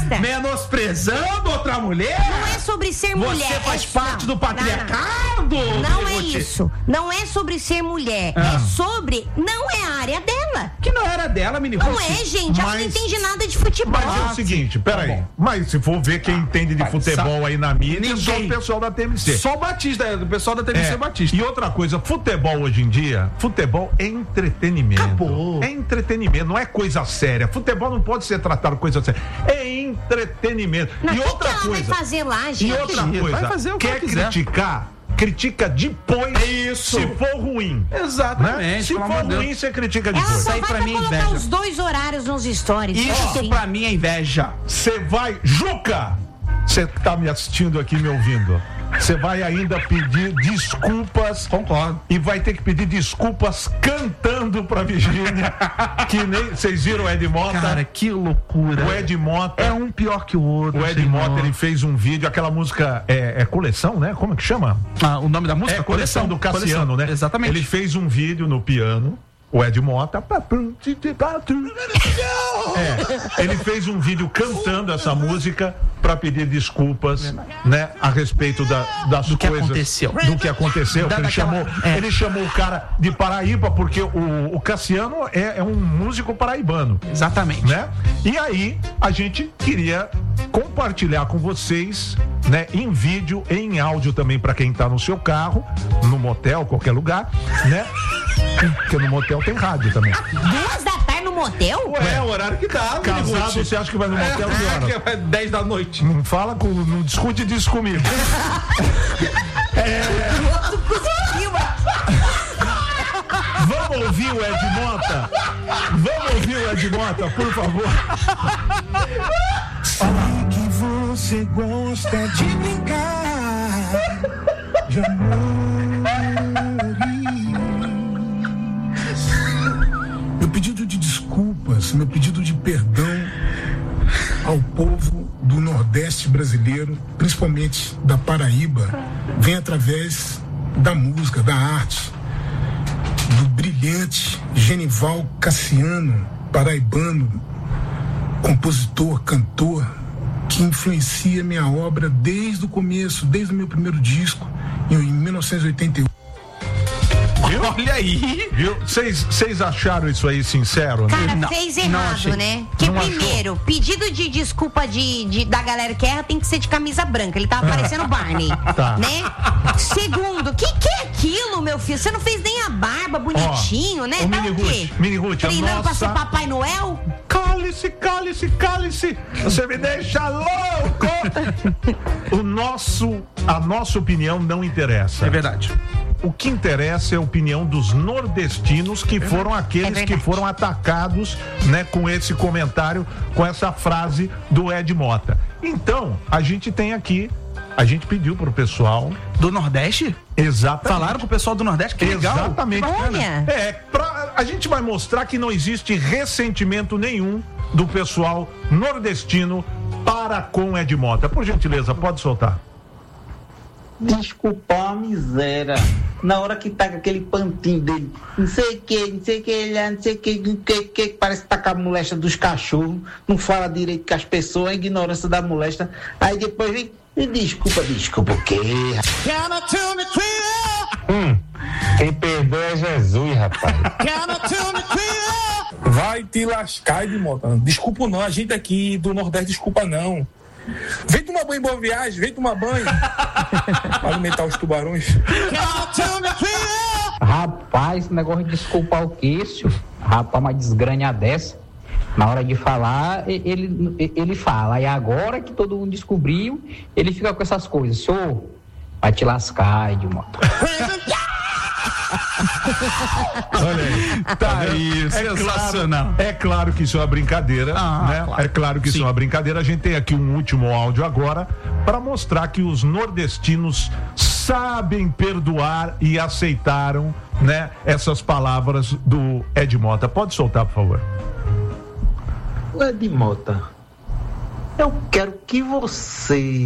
machista. Menosprezando outra mulher. Não é sobre ser Você mulher. faz é, parte não, do patriarcado. Não, não é Você- isso. Não é sobre ser mulher. Ah. É sobre. Não é a área dela. Que não era dela, mini Não é, gente. Ela não Mas- entende nada de futebol. Mas é o seguinte, peraí. bom. Mas se for ver quem entende de mas futebol sabe- aí na mídia, é só o Ninguém. pessoal da T M C. Só o Batista, é, do pessoal da T V C É. Batista. E outra coisa, futebol hoje em dia, futebol é entretenimento. Acabou. É entretenimento, não é coisa séria. Futebol não pode ser tratado coisa séria. É entretenimento. Não, e o que, outra que ela coisa. vai fazer lá, gente? E outra Vai coisa, fazer o que quer ela quiser. criticar, critica depois. Isso. Se for ruim. Exatamente. Né? Se pelo for amor de ruim, Deus. você critica Ela depois. só aí vai pra pra mim é colocar inveja. os dois horários nos stories. Isso Sim. pra mim é inveja. Você vai. Juca! Você que tá me assistindo aqui, me ouvindo. Você vai ainda pedir desculpas. Concordo. E vai ter que pedir desculpas cantando pra Virgínia. Que nem. Vocês viram o Ed Mota? Cara, que loucura. o Ed Mota. É um pior que o outro. O Ed senhor. Mota, ele fez um vídeo, aquela música é, é coleção, né? Como é que chama? Ah, o nome da música? É coleção do Cassiano, Coleção. né? Exatamente. Ele fez um vídeo no piano, o Ed Mota. É, ele fez um vídeo cantando essa música para pedir desculpas, né, a respeito da, das Do que coisas, aconteceu. do que aconteceu. Da- que ele daquela- chamou, é. ele chamou o cara de Paraíba porque o, o Cassiano é, é um músico paraibano. Exatamente. Né? E aí a gente queria compartilhar com vocês, né, em vídeo e em áudio também para quem tá no seu carro, no motel, qualquer lugar, né? Porque no motel tem rádio também. Duas da tarde no motel? Ué, é o horário que dá. Casado, você acha que vai no motel que horas? É, que é dez da noite. Não fala com, não discute disso comigo. Vamos ouvir o Ed Mota? Vamos ouvir o Ed Mota, por favor. Sei que você gosta de brincar de amor. Meu pedido de desculpas, meu pedido de perdão ao povo do Nordeste brasileiro, principalmente da Paraíba, vem através da música, da arte, do brilhante Genival Cassiano, paraibano, compositor, cantor, que influencia minha obra desde o começo, desde o meu primeiro disco, em mil novecentos e oitenta e um. Olha aí. Viu? Vocês acharam isso aí sincero? Né? Cara, Não, fez não errado, achei. né? Porque Não achou? primeiro, pedido de desculpa de, de- da galera que erra tem que ser de camisa branca. Ele tava parecendo Barney. Tá. Né? Segundo, o que, que é aquilo, meu filho? Você não fez nem a barba bonitinho, Ó, né? ô, Tá Mini o quê? Ruth, Mini Ruth, a Treinando pra nossa- ser Papai Noel? Cale-se, cale-se, cale-se. Você me deixa louco. O nosso, a nossa opinião não interessa. É verdade. O que interessa é a opinião dos nordestinos, que foram aqueles É que verdade. foram atacados, né, com esse comentário, com essa frase do Ed Mota. Então, a gente tem aqui, a gente pediu pro pessoal, Do Nordeste? exatamente. Falaram com o pessoal do Nordeste? Que legal. Exatamente. Olha. É, pra, a gente vai mostrar que não existe ressentimento nenhum do pessoal nordestino para com Ed Mota. Por gentileza, pode soltar. Desculpar a miséria. Na hora que tá com aquele pantinho dele, não sei o que, não sei o que, não sei o que, não sei o que, parece que tá com a molesta dos cachorros, não fala direito com as pessoas, a ignorância da molesta. Aí depois vem, e desculpa, desculpa o quê? Hum, quem perdoa é Jesus, rapaz. Vai te lascar, Edmota. Desculpa não, a gente aqui do Nordeste, desculpa não. Vem tomar banho em Boa Viagem, vem tomar banho. Para alimentar os tubarões. Rapaz, esse negócio de desculpar o queixo, rapaz, uma desgranha dessa. Na hora de falar, e- ele, ele fala. E agora que todo mundo descobriu, ele fica com essas coisas. Senhor, vai te lascar, Edmota. Olha aí. Tá aí, É sensacional. claro, é claro que isso é uma brincadeira, Ah, né? claro. É claro que isso Sim. é uma brincadeira. A gente tem aqui um último áudio agora para mostrar que os nordestinos sabem perdoar e aceitaram, né, essas palavras do Ed Mota. Pode soltar, por favor. Edmota, eu quero que você...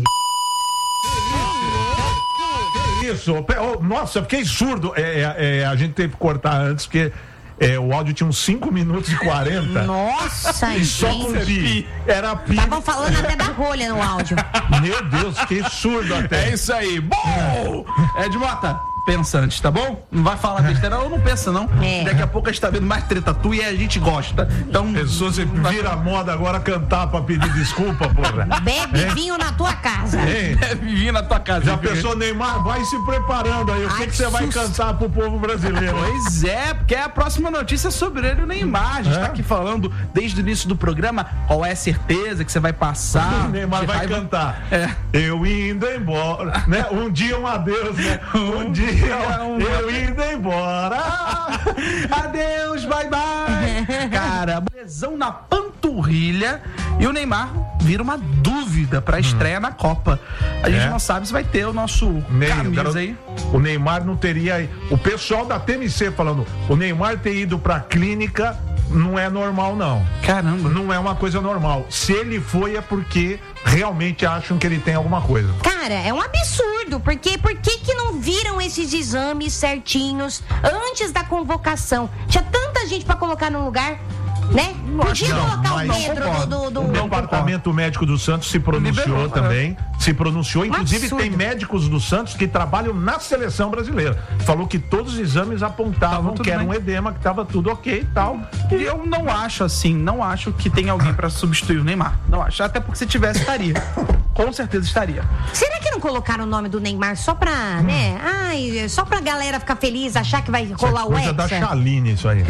Isso, pe- oh, nossa, fiquei surdo. É, é, é, a gente teve que cortar antes, porque é, o áudio tinha uns cinco minutos e quarenta. Nossa, E só com gente. pi. Era pi. Estavam falando até da rolha no áudio. Meu Deus, que surdo até. É isso aí. Bom! Ed Mota, pensa antes, tá bom? Não vai falar besteira ou não pensa, não. É. Daqui a pouco a gente tá vendo mais treta tua e a gente gosta. Então, Pessoa, você vira a moda agora cantar pra pedir desculpa, porra. Bebe vinho na tua casa. Hein? é vir na tua casa. Já pensou, Neymar? Vai se preparando aí. O que, Ai, que você que vai susto. cantar pro povo brasileiro? Pois é, porque é a próxima notícia sobre ele, o Neymar. A gente É? tá aqui falando desde o início do programa qual é a certeza que você vai passar. O Neymar de vai raiva. cantar. É. Eu indo embora, né? Um dia um adeus, né? Um dia um eu indo embora. Adeus, bye bye. Cara, lesão na panturrilha e o Neymar vira uma dúvida pra estreia na Copa. A gente É. não sabe se vai ter o nosso Ney, o camisa garoto- aí. O Neymar não teria. O pessoal da T M C falando, o Neymar ter ido pra clínica não é normal, não. Caramba. Não é uma coisa normal. Se ele foi, é porque realmente acham que ele tem alguma coisa. Cara, é um absurdo, porque por que que não viram esses exames certinhos antes da convocação? Tinha tanta gente pra colocar no lugar, né? Podia não, colocar o mas não Pedro concordo. do... do, O do... Departamento Médico do Santos se pronunciou Liberou, também. Se pronunciou. Inclusive, absurdo. tem médicos do Santos que trabalham na seleção brasileira. Falou que todos os exames apontavam Tava tudo que era bem. um edema, que estava tudo ok e tal. E eu não acho assim, não acho que tem alguém pra substituir o Neymar. Não acho. Até porque se tivesse, estaria. Com certeza estaria. Será que não colocaram o nome do Neymar só pra, né? Ai, só pra galera ficar feliz, achar que vai rolar o Coisa da Hexa? Chaline, isso aí.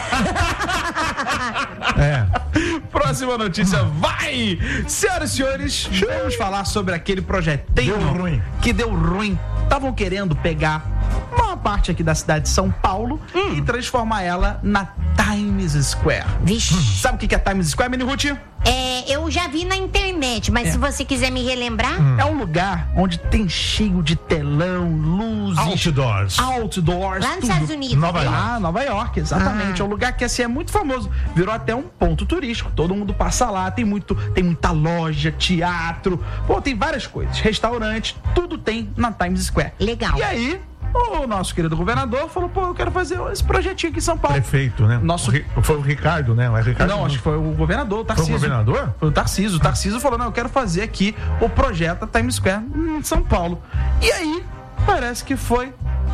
É. Próxima notícia, vai! Senhoras e senhores, vamos falar sobre aquele projetinho Deu ruim. que deu ruim. Estavam querendo pegar uma parte aqui da cidade de São Paulo e transformar ela na Times Square. Vixe. Sabe o que é Times Square, Mini Ruth? É, eu já vi na internet, mas se você quiser me relembrar... É um lugar onde tem cheio de telão, luzes, Outdoors. outdoors, Lá nos tudo. Estados Unidos. Nova né? York. Ah, Nova York, exatamente. Ah. É um lugar que assim é muito famoso. Virou até um ponto turístico. Todo mundo passa lá. Tem muito, tem muita loja, teatro. Pô, tem várias coisas. Restaurante, tudo tem na Times Square. Legal. E aí, o nosso querido governador falou: pô, eu quero fazer esse projetinho aqui em São Paulo. Prefeito, né? Nosso- O Ri- Foi o Ricardo, né? Mas Ricardo Não, acho que foi o governador, o Foi Tarcísio. o governador? Foi o Tarcísio. O Tarcísio falou: não, eu quero fazer aqui o projeto da Times Square em São Paulo. E aí, parece que foi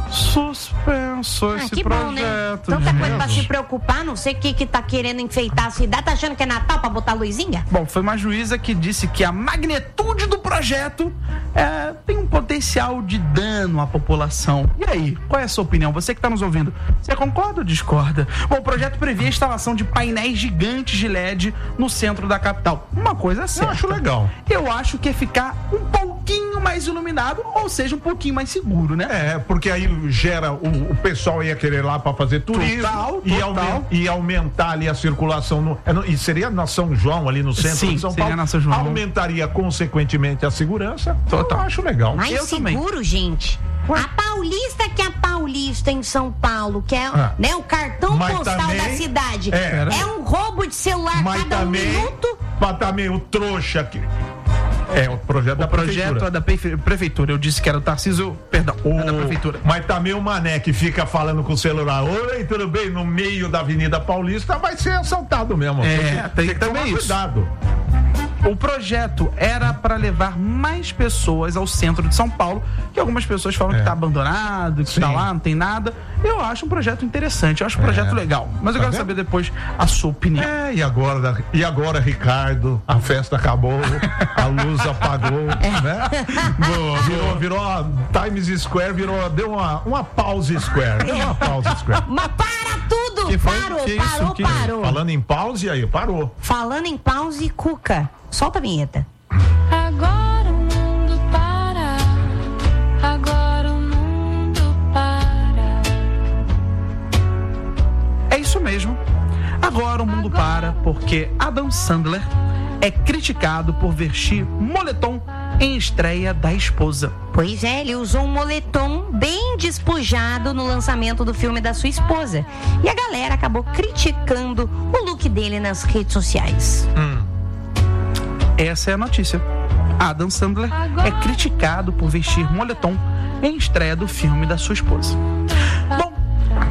suspenso Ah, esse que bom, né? projeto. Tanta coisa pra gente. se preocupar, não sei o que que tá querendo enfeitar a cidade. Tá achando que é Natal pra botar luzinha? Bom, foi uma juíza que disse que a magnitude do projeto é, tem um potencial de dano à população. E aí, qual é a sua opinião? Você que está nos ouvindo, você concorda ou discorda? Bom, o projeto previa a instalação de painéis gigantes de L E D no centro da capital. Uma coisa certa. acho legal. Eu acho que é ficar um pouquinho mais iluminado, ou seja, um pouquinho mais seguro, né? É, porque aí gera, o, o pessoal ia querer ir lá pra fazer turismo Total, e, total. aumen- e aumentar ali a circulação no, é no- e seria na São João, ali no centro Sim, de São seria Paulo. na São João. Aumentaria consequentemente a segurança. Total. Eu acho legal. Mais Eu também. seguro, gente. A Paulista que é a Paulista em São Paulo, que é Ah. né, o cartão Mas postal também- da cidade. É. É um roubo de celular Mas cada um também, minuto. mas também o trouxa aqui. É, o projeto da O projeto prefeitura. é da prefe- prefeitura. Eu disse que era o Tarcísio, perdão, é da prefeitura. Mas também o Mané que fica falando com o celular, oi, tudo bem? No meio da Avenida Paulista vai ser assaltado mesmo. É, tem que também tomar isso. cuidado. O projeto era para levar mais pessoas ao centro de São Paulo, que algumas pessoas falam É. que tá abandonado, que Sim. tá lá, não tem nada. Eu acho um projeto interessante, eu acho um projeto legal. Mas eu Tá quero vendo? saber depois a sua opinião. É, e agora, e agora, Ricardo, a festa acabou, a luz apagou, né? Boa, virou, virou a Times Square, virou, deu uma, uma pause square. Deu uma pause square. Mas para tudo! Que foi? Parou, Que isso? parou, Que- parou. Falando em pause, aí, parou. Falando em pause, Cuca. Solta a vinheta. Agora o mundo para, agora o mundo para. É isso mesmo. Agora o mundo para porque Adam Sandler é criticado por vestir moletom em estreia da esposa. Pois é, ele usou um moletom bem despojado no lançamento do filme da sua esposa. E a galera acabou criticando o look dele nas redes sociais. Essa é a notícia. Adam Sandler é criticado por vestir moletom em estreia do filme da sua esposa. Bom,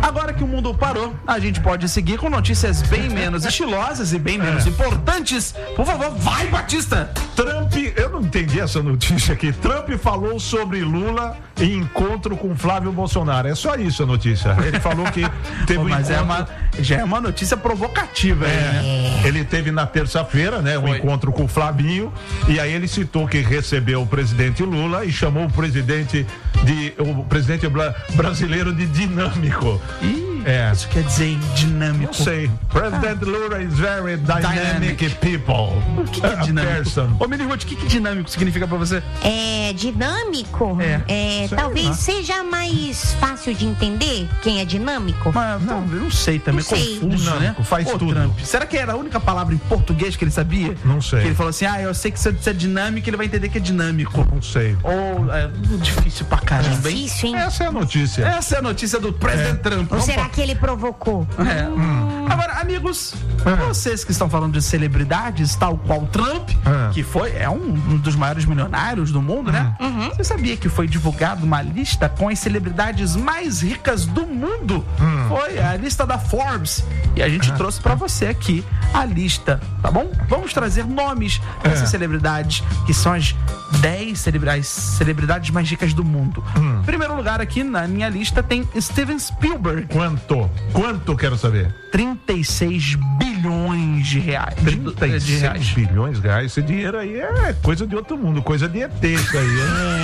Agora que o mundo parou, a gente pode seguir com notícias bem menos estilosas e bem menos É. importantes. Por favor, vai, Batista! Trump, eu não entendi essa notícia aqui. Trump falou sobre Lula em encontro com Flávio Bolsonaro. É só isso a notícia. Ele falou que teve Pô, um mas é encontro... uma, já é uma notícia provocativa, aí, né? É, ele teve na terça-feira, né, um Foi. encontro com o Flavinho, e aí ele citou que recebeu o presidente Lula e chamou o presidente de o presidente bra- brasileiro de dinâmico. Ih, É. isso quer dizer dinâmico. Não sei. President Lula is very dynamic, Dynamic. people. O que, que é A dinâmico? person. Ô, Minirute, o que, que dinâmico significa pra você? É dinâmico? É. É, Sei talvez lá. seja mais fácil de entender quem é dinâmico. Mas, não, eu não sei também, Não sei. confuso, Dinâmico, né? faz Ô, tudo. Trump, será que era a única palavra em português que ele sabia? Não sei. Que ele falou assim, ah, eu sei que se é dinâmico, ele vai entender que é dinâmico. Não sei. Ou, é difícil pra caramba, hein? Difícil, hein? Essa é a notícia. Essa é a notícia do presidente Trump. Ou será que ele provocou? É. Agora, amigos, vocês que estão falando de celebridades, tal qual Trump, É. que foi, é um, um dos maiores milionários do mundo, né? Você sabia que foi divulgada uma lista com as celebridades mais ricas do mundo? Foi a lista da Forbes. E a gente trouxe pra você aqui a lista, tá bom? Vamos trazer nomes dessas É. celebridades, que são as dez celebridades, celebridades mais ricas do mundo. Em primeiro lugar aqui na minha lista tem Steven Spielberg. Quanto? Quanto quero saber? trinta e seis bilhões de reais. trinta e de seis reais. bilhões de reais. Esse dinheiro aí é coisa de outro mundo, coisa de E T isso aí.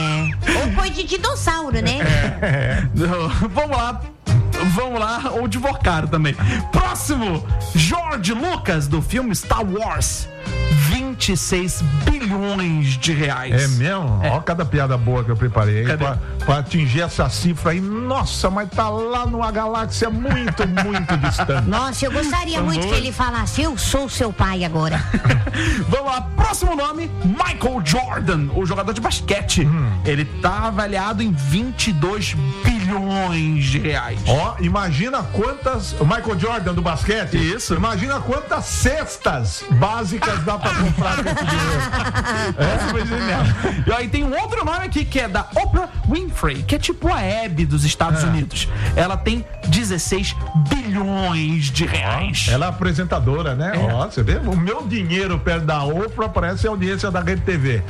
É. Ou coisa de dinossauro, né? É. Vamos lá. Vamos lá, ou de Vocaro também. Próximo, George Lucas, do filme Star Wars. vinte e seis bilhões de reais. É mesmo? É. Ó, cada piada boa que eu preparei Cadê? pra, pra atingir essa cifra aí. Nossa, mas tá lá numa galáxia muito, muito distante. Nossa, eu gostaria muito que ele falasse, eu sou seu pai agora. Vamos lá, próximo nome, Michael Jordan, o jogador de basquete. Hum. Ele tá avaliado em vinte e dois bilhões de reais. Ó, imagina quantas. O Michael Jordan do basquete. Isso. Imagina quantas cestas básicas dá pra comprar com esse dinheiro. Essa foi genial. E aí tem um outro nome aqui que é da Oprah Winfrey, que é tipo a Hebe dos Estados É. Unidos. Ela tem dezesseis bilhões de reais. Ela é apresentadora, né? Ó, você vê? O meu dinheiro perto da Oprah parece a audiência da Rede T V.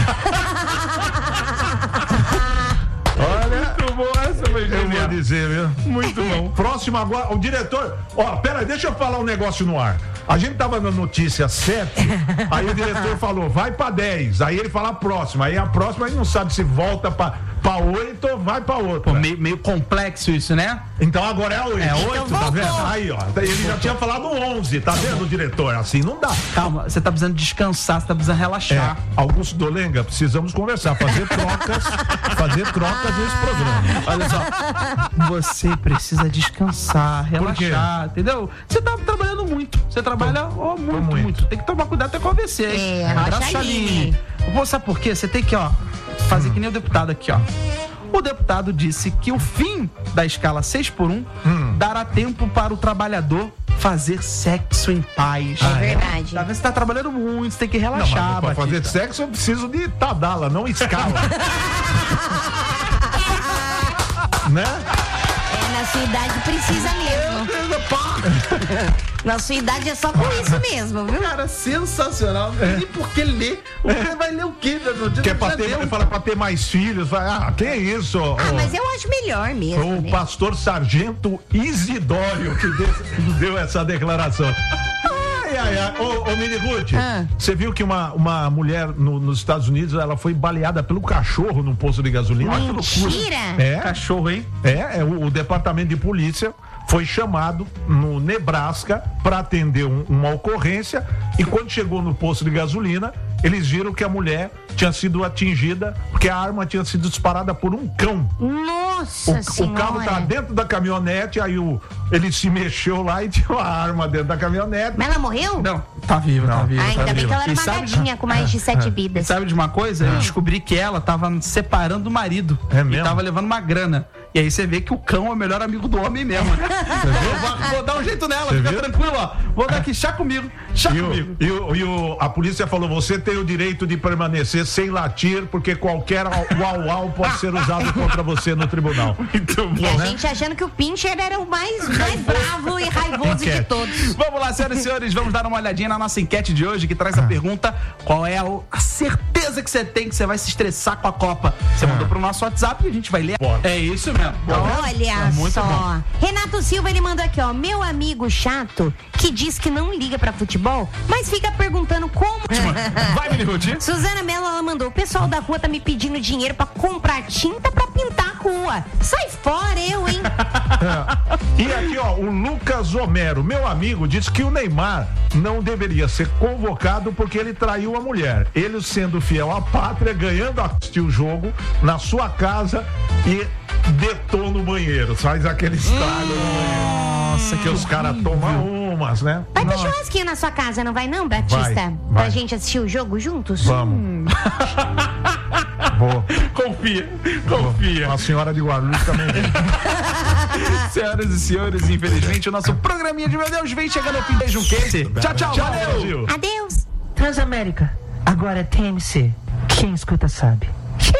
Olha. Muito bom, essa foi Eu vou genial. dizer, viu? Muito bom. Próximo agora, o diretor. Ó, pera aí, deixa eu falar um negócio no ar. A gente tava na notícia sete, aí o diretor falou, vai pra dez. Aí ele fala a próxima. Aí a próxima a gente não sabe se volta pra, pra oito ou vai pra outra. Pô, meio, meio complexo isso, né? Então agora é a oito. É oito, tá voltou. vendo? Aí, ó. Ele já tinha falado onze, tá vendo, diretor? Assim não dá. Calma, você tá precisando descansar, você tá precisando É, relaxar. Augusto Dolenga, precisamos conversar, fazer trocas, fazer trocas nesse programa. Olha só, você precisa descansar, Por quê? relaxar, entendeu? Você tá trabalhando muito, você trabalha ó, muito, muito. muito, Tem que tomar cuidado até com a A V C, hein? É, Abraço, relaxa ali, Aline. Pô, sabe por quê? Você tem que, ó, fazer que nem o deputado aqui, ó. O deputado disse que o fim da escala seis por um dará tempo para o trabalhador fazer sexo em paz. É verdade. Tá vendo? Você tá trabalhando muito, você tem que Não, relaxar, mas pra fazer Batista. sexo eu preciso de Tadala, não escala. Né? É, na sua idade precisa mesmo. Na sua idade é só com isso mesmo, viu? Cara, sensacional. Não tem nem por que ler. O cara vai ler o quê? Meu? Que é pra ter, fala pra ter mais filhos. Vai, ah, que isso? Ah, ó. mas eu acho melhor mesmo. Foi o né? pastor Sargento Isidório que deu, deu essa declaração. Ai, ai, ai. Ô, ô Mini Ruth, Ah. você viu que uma, uma mulher no- nos Estados Unidos, ela foi baleada pelo cachorro num posto de gasolina? Olha que loucura. Mentira! É, Cachorro, hein? é, é o, o departamento de polícia foi chamado no Nebraska para atender um- uma ocorrência e quando chegou no posto de gasolina, eles viram que a mulher tinha sido atingida porque a arma tinha sido disparada por um cão. Nossa O, o senhora. carro tá dentro da caminhonete, aí o, ele se mexeu lá e tinha uma arma dentro da caminhonete. Mas ela morreu? Não, tá viva, tá viva. Ah, ainda tá bem viva. que ela era E uma sabe de- gatinha com mais de sete vidas. Sabe de uma coisa? Eu descobri que ela tava separando do marido. É E mesmo? tava levando uma grana. E aí você vê que o cão é o melhor amigo do homem mesmo. Eu vou, vou dar um jeito nela, Você fica viu? tranquilo, ó. Vou dar aqui, chá comigo, chá E, o, comigo. e, o, e o- a polícia falou: você tem o direito de permanecer sem latir, porque qualquer uau-uau pode ser usado contra você no tribunal. Muito E bom, a né? gente achando que o Pincher era o mais, mais bravo e raivoso de Enquete. todos. Vamos lá, senhoras e senhores, vamos dar uma olhadinha na nossa enquete de hoje, que traz a pergunta: qual é a, a certeza que você tem que você vai se estressar com a Copa? Você mandou pro nosso WhatsApp e a gente vai ler. Bora. É isso mesmo. Olha Muito só. bom. Renato Silva, ele mandou aqui, ó. Meu amigo chato, que diz que não liga pra futebol, mas fica perguntando como... Vai, Mini Ruth. Suzana Mello, ela mandou: o pessoal da rua tá me pedindo dinheiro pra comprar tinta pra pintar a rua. Sai fora, eu, hein? E aqui, ó, o Lucas Homero, meu amigo, disse que o Neymar não deveria ser convocado porque ele traiu a mulher. Ele sendo fiel à pátria, ganhando a assistir o jogo na sua casa e detona o banheiro. Faz aquele estrago no banheiro. Nossa, Que os caras tomam umas, né? Vai ter churrasquinho na sua casa, não vai não, Batista? Vai, Pra vai. gente assistir o jogo juntos? Vamos. Vou. Confia, confia. A senhora de Guarulhos também vem. Senhoras e senhores, infelizmente o nosso programinha de meu Deus vem chegando ao fim. Beijo quente. Tchau, tchau, Tchau, valeu. Brasil. Adeus. Transamérica, agora é T M C. Quem escuta sabe.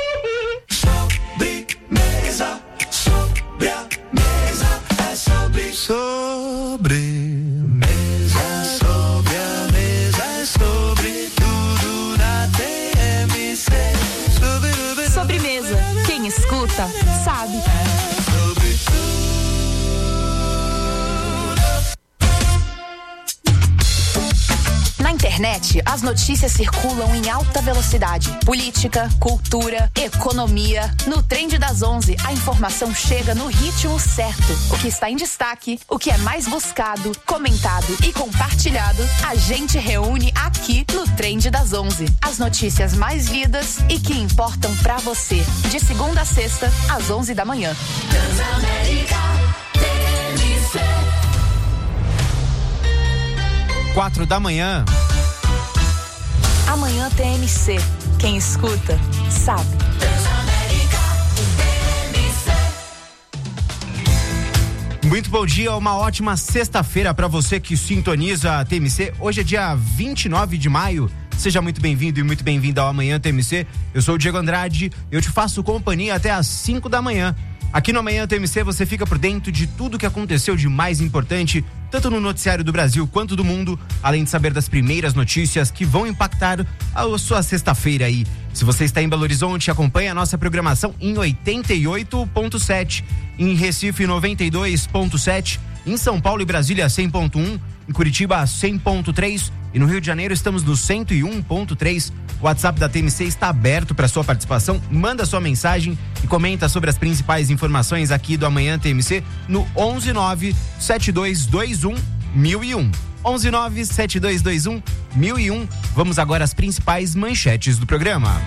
Sobremesa. Quem escuta, sabe. Na internet, as notícias circulam em alta velocidade. Política, cultura, economia. No Trend das onze, a informação chega no ritmo certo. O que está em destaque, o que é mais buscado, comentado e compartilhado, a gente reúne aqui no Trend das onze. As notícias mais lidas e que importam pra você. De segunda a sexta, às onze da manhã. Quatro da manhã. Amanhã T M C. Quem escuta, sabe. Muito bom dia, uma ótima sexta-feira para você que sintoniza a T M C. Hoje é dia vinte e nove de maio. Seja muito bem-vindo e muito bem-vinda ao Amanhã T M C. Eu sou o Diego Andrade, eu te faço companhia até às cinco da manhã. Aqui no Amanhã T M C você fica por dentro de tudo que aconteceu de mais importante, tanto no noticiário do Brasil quanto do mundo, além de saber das primeiras notícias que vão impactar a sua sexta-feira aí. Se você está em Belo Horizonte, acompanhe a nossa programação em oitenta e oito ponto sete, em Recife noventa e dois ponto sete, em São Paulo e Brasília cem ponto um, em Curitiba cem ponto três e no Rio de Janeiro estamos no cento e um ponto três. O WhatsApp da T M C está aberto para sua participação. Manda sua mensagem e comenta sobre as principais informações aqui do Amanhã T M C no onze nove sete dois dois um mil e um. onze nove sete dois dois um mil e um. Vamos agora às principais manchetes do programa.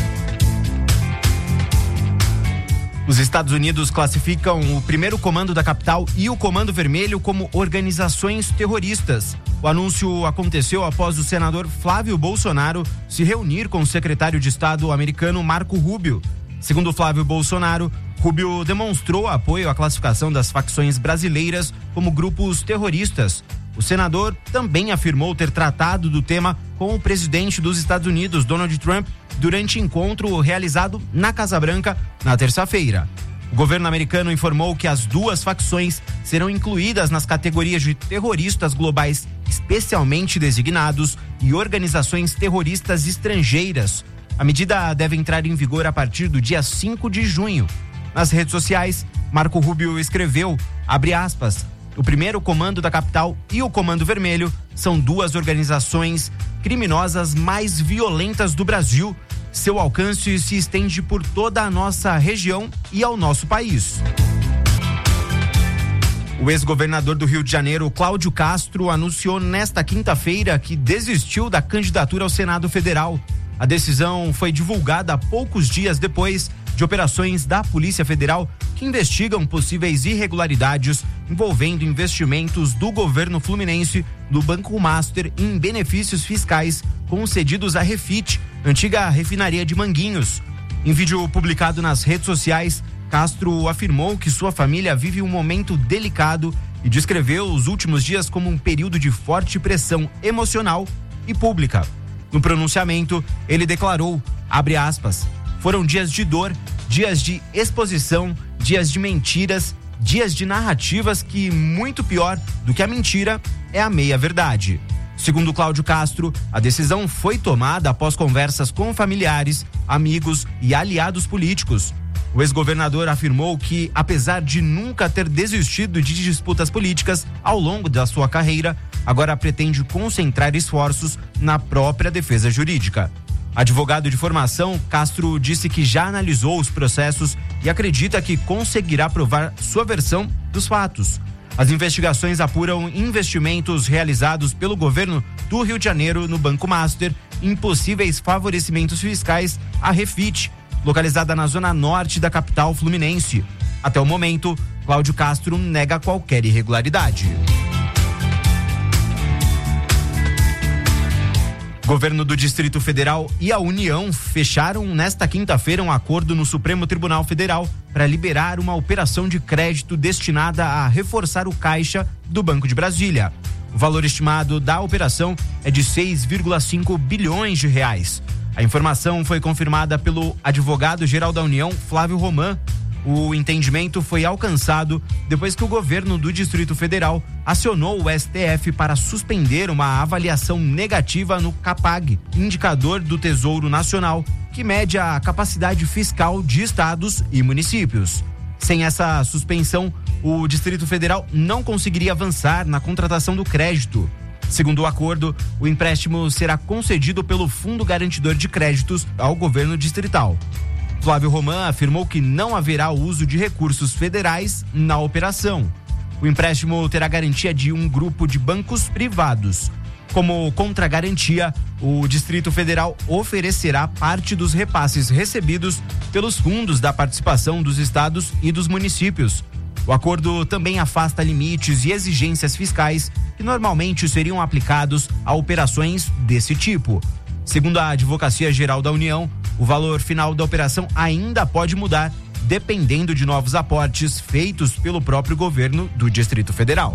Os Estados Unidos classificam o primeiro comando da capital e o Comando Vermelho como organizações terroristas. O anúncio aconteceu após o senador Flávio Bolsonaro se reunir com o secretário de Estado americano Marco Rubio. Segundo Flávio Bolsonaro, Rubio demonstrou apoio à classificação das facções brasileiras como grupos terroristas. O senador também afirmou ter tratado do tema com o presidente dos Estados Unidos, Donald Trump, durante encontro realizado na Casa Branca na terça-feira. O governo americano informou que as duas facções serão incluídas nas categorias de terroristas globais especialmente designados e organizações terroristas estrangeiras. A medida deve entrar em vigor a partir do dia cinco de junho. Nas redes sociais, Marco Rubio escreveu, abre aspas, o primeiro comando da capital e o Comando Vermelho são duas organizações criminosas mais violentas do Brasil. Seu alcance se estende por toda a nossa região e ao nosso país. O ex-governador do Rio de Janeiro, Cláudio Castro, anunciou nesta quinta-feira que desistiu da candidatura ao Senado Federal. A decisão foi divulgada poucos dias depois de operações da Polícia Federal que investigam possíveis irregularidades envolvendo investimentos do governo fluminense no Banco Master em benefícios fiscais concedidos à Refit, antiga refinaria de Manguinhos. Em vídeo publicado nas redes sociais, Castro afirmou que sua família vive um momento delicado e descreveu os últimos dias como um período de forte pressão emocional e pública. No pronunciamento, ele declarou, abre aspas, foram dias de dor, dias de exposição, dias de mentiras, dias de narrativas que, muito pior do que a mentira, é a meia-verdade. Segundo Cláudio Castro, a decisão foi tomada após conversas com familiares, amigos e aliados políticos. O ex-governador afirmou que, apesar de nunca ter desistido de disputas políticas ao longo da sua carreira, agora pretende concentrar esforços na própria defesa jurídica. Advogado de formação, Castro disse que já analisou os processos e acredita que conseguirá provar sua versão dos fatos. As investigações apuram investimentos realizados pelo governo do Rio de Janeiro no Banco Master e impossíveis favorecimentos fiscais à Refit, localizada na zona norte da capital fluminense. Até o momento, Cláudio Castro nega qualquer irregularidade. Governo do Distrito Federal e a União fecharam nesta quinta-feira um acordo no Supremo Tribunal Federal para liberar uma operação de crédito destinada a reforçar o caixa do Banco de Brasília. O valor estimado da operação é de seis vírgula cinco bilhões de reais. A informação foi confirmada pelo advogado-geral da União, Flávio Roman. O entendimento foi alcançado depois que o governo do Distrito Federal acionou o S T F para suspender uma avaliação negativa no CAPAG, indicador do Tesouro Nacional, que mede a capacidade fiscal de estados e municípios. Sem essa suspensão, o Distrito Federal não conseguiria avançar na contratação do crédito. Segundo o acordo, o empréstimo será concedido pelo Fundo Garantidor de Créditos ao governo distrital. Flávio Roman afirmou que não haverá uso de recursos federais na operação. O empréstimo terá garantia de um grupo de bancos privados. Como contragarantia, o Distrito Federal oferecerá parte dos repasses recebidos pelos fundos da participação dos estados e dos municípios. O acordo também afasta limites e exigências fiscais que normalmente seriam aplicados a operações desse tipo. Segundo a Advocacia Geral da União, o valor final da operação ainda pode mudar, dependendo de novos aportes feitos pelo próprio governo do Distrito Federal.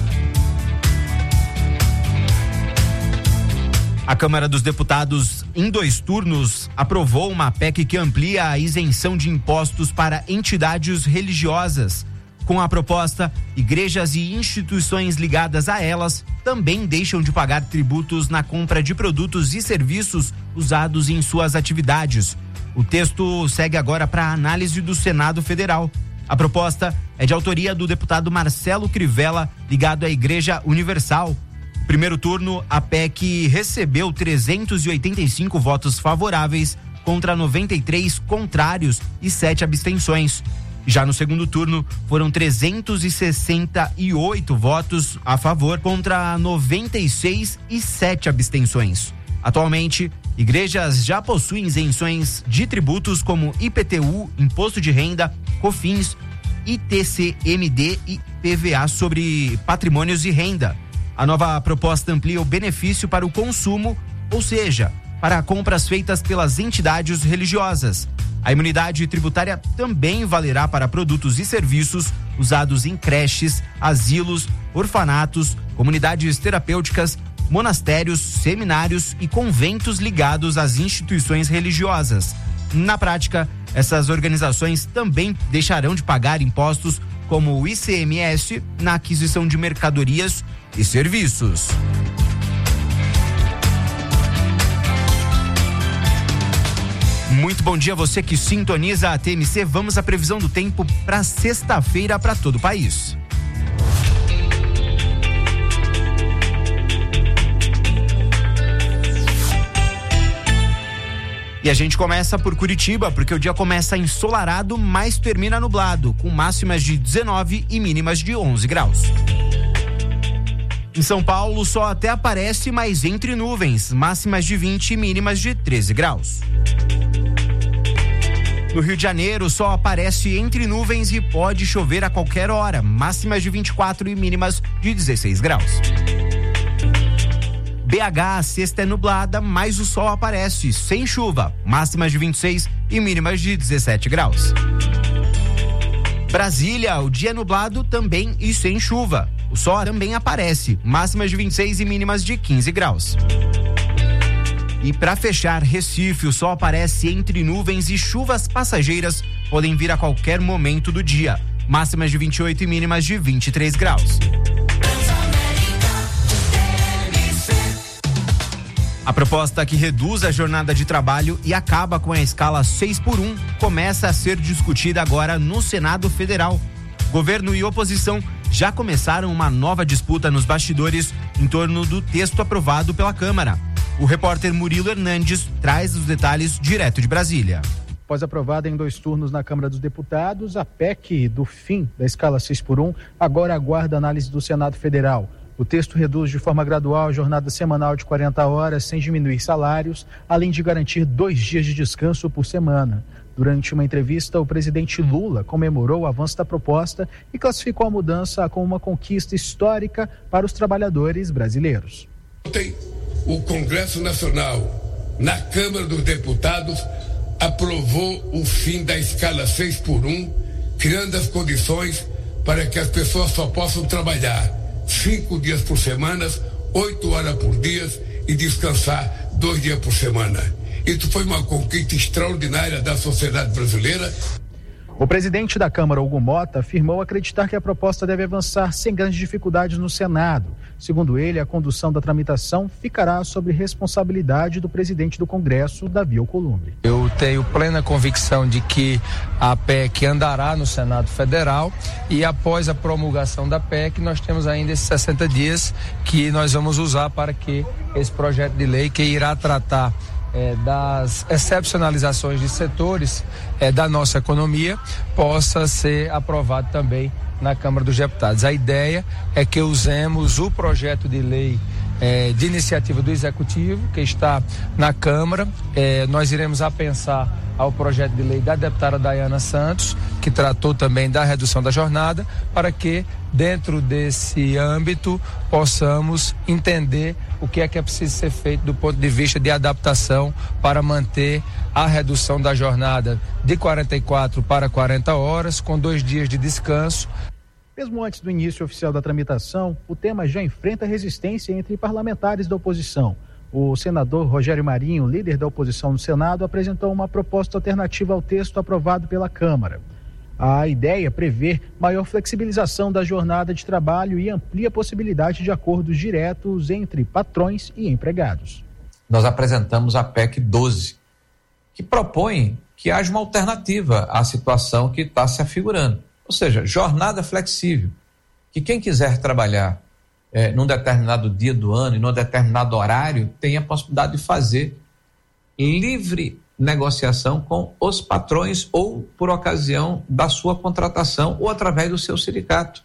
A Câmara dos Deputados, em dois turnos, aprovou uma P E C que amplia a isenção de impostos para entidades religiosas. Com a proposta, igrejas e instituições ligadas a elas também deixam de pagar tributos na compra de produtos e serviços usados em suas atividades. O texto segue agora para a análise do Senado Federal. A proposta é de autoria do deputado Marcelo Crivella, ligado à Igreja Universal. No primeiro turno, a P E C recebeu trezentos e oitenta e cinco votos favoráveis contra noventa e três contrários e sete abstenções. Já no segundo turno, foram trezentos e sessenta e oito votos a favor contra noventa e seis e sete abstenções. Atualmente, igrejas já possuem isenções de tributos como I P T U, Imposto de Renda, COFINS, I T C M D e P V A sobre patrimônios e renda. A nova proposta amplia o benefício para o consumo, ou seja, para compras feitas pelas entidades religiosas. A imunidade tributária também valerá para produtos e serviços usados em creches, asilos, orfanatos, comunidades terapêuticas, monastérios, seminários e conventos ligados às instituições religiosas. Na prática, essas organizações também deixarão de pagar impostos como o I C M S na aquisição de mercadorias e serviços. Muito bom dia a você que sintoniza a T M C. Vamos à previsão do tempo para sexta-feira para todo o país. E a gente começa por Curitiba, porque o dia começa ensolarado, mas termina nublado, com máximas de dezenove e mínimas de onze graus. Em São Paulo, o sol até aparece, mas entre nuvens, máximas de vinte e mínimas de treze graus. No Rio de Janeiro, o sol aparece entre nuvens e pode chover a qualquer hora, máximas de vinte e quatro e mínimas de dezesseis graus. B H, a sexta é nublada, mas o sol aparece, sem chuva, máximas de vinte e seis e mínimas de dezessete graus. Brasília, o dia é nublado também e sem chuva. O sol também aparece, máximas de vinte e seis e mínimas de quinze graus. E para fechar, Recife, o sol aparece entre nuvens e chuvas passageiras podem vir a qualquer momento do dia. Máximas de vinte e oito e mínimas de vinte e três graus. A proposta que reduz a jornada de trabalho e acaba com a escala seis por um começa a ser discutida agora no Senado Federal. Governo e oposição já começaram uma nova disputa nos bastidores em torno do texto aprovado pela Câmara. O repórter Murilo Hernandes traz os detalhes direto de Brasília. Após aprovada em dois turnos na Câmara dos Deputados, a P E C do fim da escala seis por um agora aguarda análise do Senado Federal. O texto reduz de forma gradual a jornada semanal de quarenta horas sem diminuir salários, além de garantir dois dias de descanso por semana. Durante uma entrevista, o presidente Lula comemorou o avanço da proposta e classificou a mudança como uma conquista histórica para os trabalhadores brasileiros. Ontem, o Congresso Nacional, na Câmara dos Deputados, aprovou o fim da escala seis por um, criando as condições para que as pessoas só possam trabalhar cinco dias por semana, oito horas por dia e descansar dois dias por semana. Isso foi uma conquista extraordinária da sociedade brasileira. O presidente da Câmara, Hugo Mota, afirmou acreditar que a proposta deve avançar sem grandes dificuldades no Senado. Segundo ele, a condução da tramitação ficará sob responsabilidade do presidente do Congresso, Davi Alcolumbre. Eu tenho plena convicção de que a P E C andará no Senado Federal e após a promulgação da P E C nós temos ainda esses sessenta dias que nós vamos usar para que esse projeto de lei que irá tratar É, das excepcionalizações de setores é, da nossa economia possa ser aprovado também na Câmara dos Deputados. A ideia é que usemos o projeto de lei é, de iniciativa do Executivo, que está na Câmara. É, nós iremos apensar ao projeto de lei da deputada Dayana Santos, que tratou também da redução da jornada, para que dentro desse âmbito possamos entender o que é que é preciso ser feito do ponto de vista de adaptação para manter a redução da jornada de quarenta e quatro para quarenta horas, com dois dias de descanso. Mesmo antes do início oficial da tramitação, o tema já enfrenta resistência entre parlamentares da oposição. O senador Rogério Marinho, líder da oposição no Senado, apresentou uma proposta alternativa ao texto aprovado pela Câmara. A ideia prevê maior flexibilização da jornada de trabalho e amplia a possibilidade de acordos diretos entre patrões e empregados. Nós apresentamos a P E C doze, que propõe que haja uma alternativa à situação que está se afigurando. Ou seja, jornada flexível, que quem quiser trabalhar é, num determinado dia do ano e num determinado horário tenha a possibilidade de fazer livre negociação com os patrões ou por ocasião da sua contratação ou através do seu sindicato.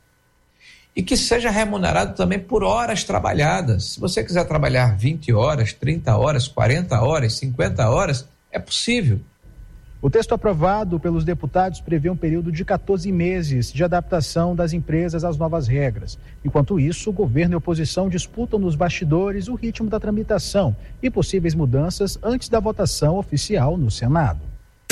E que seja remunerado também por horas trabalhadas. Se você quiser trabalhar vinte horas, trinta horas, quarenta horas, cinquenta horas, é possível. O texto aprovado pelos deputados prevê um período de quatorze meses de adaptação das empresas às novas regras. Enquanto isso, o governo e a oposição disputam nos bastidores o ritmo da tramitação e possíveis mudanças antes da votação oficial no Senado.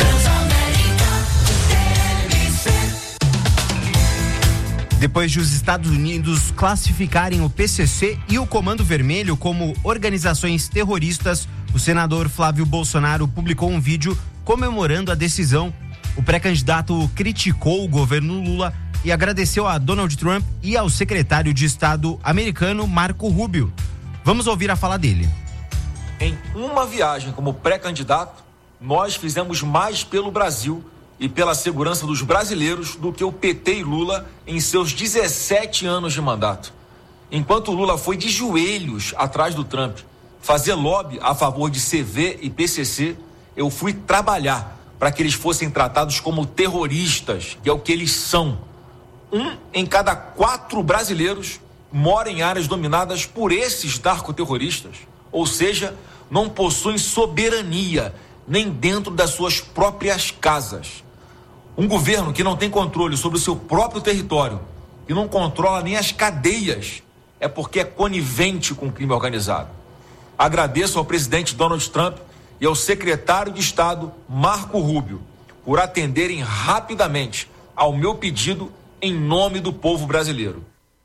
Depois de os Estados Unidos classificarem o P C C e o Comando Vermelho como organizações terroristas, o senador Flávio Bolsonaro publicou um vídeo comemorando a decisão. O pré-candidato criticou o governo Lula e agradeceu a Donald Trump e ao secretário de Estado americano Marco Rubio. Vamos ouvir a fala dele. Em uma viagem como pré-candidato, nós fizemos mais pelo Brasil e pela segurança dos brasileiros do que o P T e Lula em seus dezessete anos de mandato. Enquanto Lula foi de joelhos atrás do Trump fazer lobby a favor de C V e P C C, eu fui trabalhar para que eles fossem tratados como terroristas, que é o que eles são. Um em cada quatro brasileiros mora em áreas dominadas por esses narcoterroristas, ou seja, não possuem soberania nem dentro das suas próprias casas. Um governo que não tem controle sobre o seu próprio território, que não controla nem as cadeias, é porque é conivente com o crime organizado. Agradeço ao presidente Donald Trump e ao secretário de Estado Marco Rubio por atenderem rapidamente ao meu pedido em nome do povo brasileiro.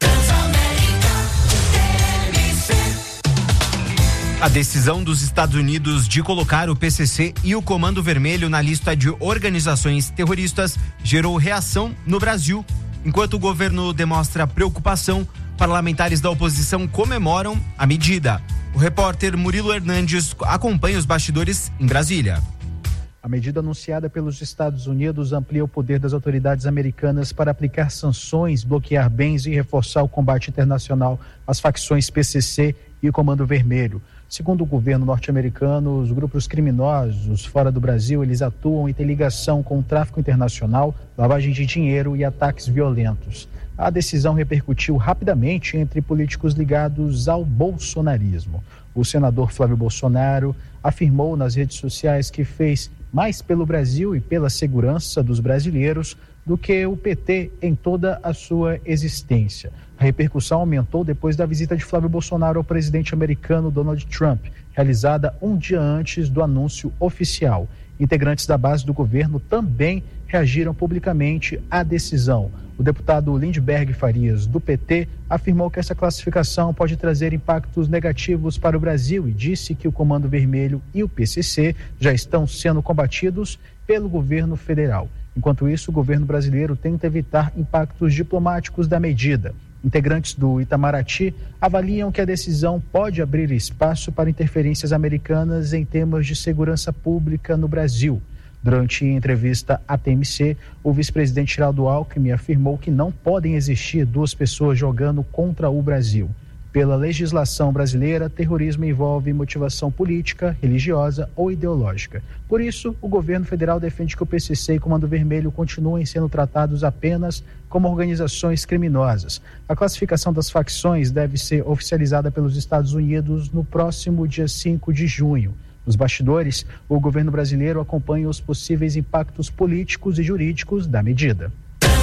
A decisão dos Estados Unidos de colocar o P C C e o Comando Vermelho na lista de organizações terroristas gerou reação no Brasil. Enquanto o governo demonstra preocupação, parlamentares da oposição comemoram a medida. O repórter Murilo Hernandes acompanha os bastidores em Brasília. A medida anunciada pelos Estados Unidos amplia o poder das autoridades americanas para aplicar sanções, bloquear bens e reforçar o combate internacional às facções P C C e o Comando Vermelho. Segundo o governo norte-americano, os grupos criminosos fora do Brasil, eles atuam e têm ligação com o tráfico internacional, lavagem de dinheiro e ataques violentos. A decisão repercutiu rapidamente entre políticos ligados ao bolsonarismo. O senador Flávio Bolsonaro afirmou nas redes sociais que fez mais pelo Brasil e pela segurança dos brasileiros do que o P T em toda a sua existência. A repercussão aumentou depois da visita de Flávio Bolsonaro ao presidente americano Donald Trump, realizada um dia antes do anúncio oficial. Integrantes da base do governo também reagiram publicamente à decisão. O deputado Lindbergh Farias, do P T, afirmou que essa classificação pode trazer impactos negativos para o Brasil e disse que o Comando Vermelho e o P C C já estão sendo combatidos pelo governo federal. Enquanto isso, o governo brasileiro tenta evitar impactos diplomáticos da medida. Integrantes do Itamaraty avaliam que a decisão pode abrir espaço para interferências americanas em temas de segurança pública no Brasil. Durante entrevista à T M C, o vice-presidente Geraldo Alckmin afirmou que não podem existir duas pessoas jogando contra o Brasil. Pela legislação brasileira, terrorismo envolve motivação política, religiosa ou ideológica. Por isso, o governo federal defende que o P C C e Comando Vermelho continuem sendo tratados apenas como organizações criminosas. A classificação das facções deve ser oficializada pelos Estados Unidos no próximo dia cinco de junho. Nos bastidores, o governo brasileiro acompanha os possíveis impactos políticos e jurídicos da medida.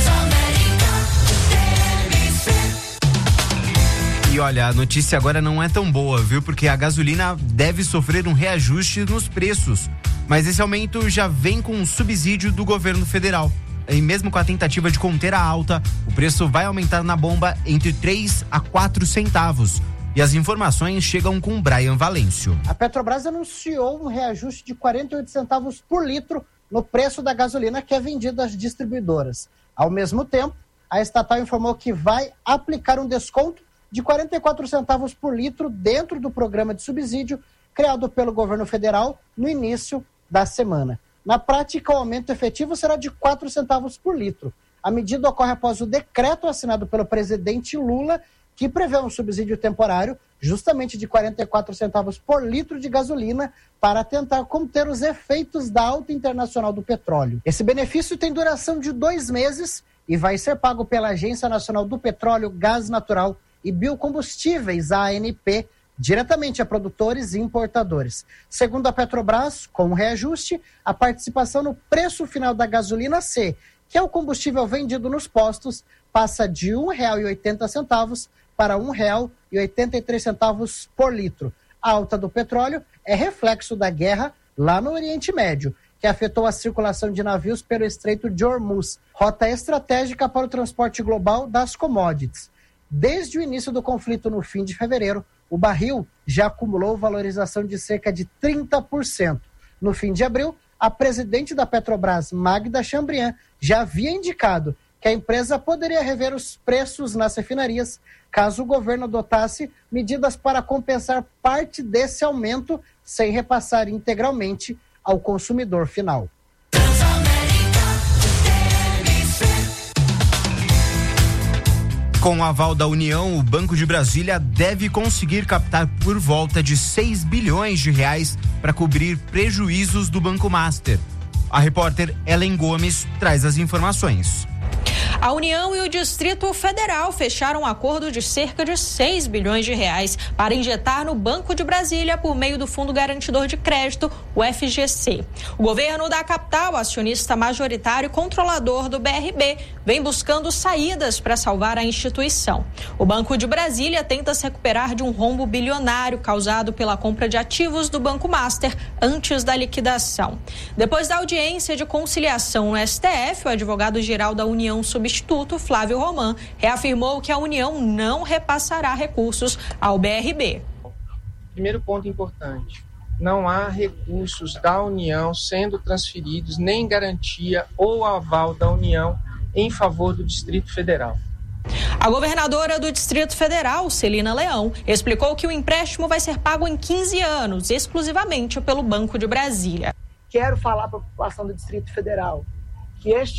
E olha, a notícia agora não é tão boa, viu? Porque a gasolina deve sofrer um reajuste nos preços. Mas esse aumento já vem com um subsídio do governo federal. E mesmo com a tentativa de conter a alta, o preço vai aumentar na bomba entre três a quatro centavos. E as informações chegam com Brian Valêncio. A Petrobras anunciou um reajuste de quarenta e oito centavos por litro no preço da gasolina que é vendida às distribuidoras. Ao mesmo tempo, a estatal informou que vai aplicar um desconto de quarenta e quatro centavos por litro dentro do programa de subsídio criado pelo governo federal no início da semana. Na prática, o aumento efetivo será de quatro centavos por litro. A medida ocorre após o decreto assinado pelo presidente Lula, que prevê um subsídio temporário justamente de quarenta e quatro centavos por litro de gasolina para tentar conter os efeitos da alta internacional do petróleo. Esse benefício tem duração de dois meses e vai ser pago pela Agência Nacional do Petróleo, Gás Natural e Biocombustíveis, a ANP, diretamente a produtores e importadores. Segundo a Petrobras, com o reajuste, a participação no preço final da gasolina C, que é o combustível vendido nos postos, passa de um real e oitenta centavos para um real e oitenta e três centavos por litro. A alta do petróleo é reflexo da guerra lá no Oriente Médio, que afetou a circulação de navios pelo Estreito de Hormuz, rota estratégica para o transporte global das commodities. Desde o início do conflito no fim de fevereiro, o barril já acumulou valorização de cerca de trinta por cento. No fim de abril, a presidente da Petrobras, Magda Chambriand, já havia indicado que a empresa poderia rever os preços nas refinarias caso o governo adotasse medidas para compensar parte desse aumento sem repassar integralmente ao consumidor final. Com o aval da União, o Banco de Brasília deve conseguir captar por volta de seis bilhões de reais para cobrir prejuízos do Banco Master. A repórter Ellen Gomes traz as informações. A União e o Distrito Federal fecharam um acordo de cerca de seis bilhões de reais para injetar no Banco de Brasília por meio do Fundo Garantidor de Crédito, o F G C. O governo da capital, acionista majoritário e controlador do B R B, vem buscando saídas para salvar a instituição. O Banco de Brasília tenta se recuperar de um rombo bilionário causado pela compra de ativos do Banco Master antes da liquidação. Depois da audiência de conciliação no S T F, o advogado-geral da União Substituto, Flávio Roman, reafirmou que a União não repassará recursos ao B R B. Primeiro ponto importante, não há recursos da União sendo transferidos, nem garantia ou aval da União em favor do Distrito Federal. A governadora do Distrito Federal, Celina Leão, explicou que o empréstimo vai ser pago em quinze anos, exclusivamente pelo Banco de Brasília. Quero falar para a população do Distrito Federal que este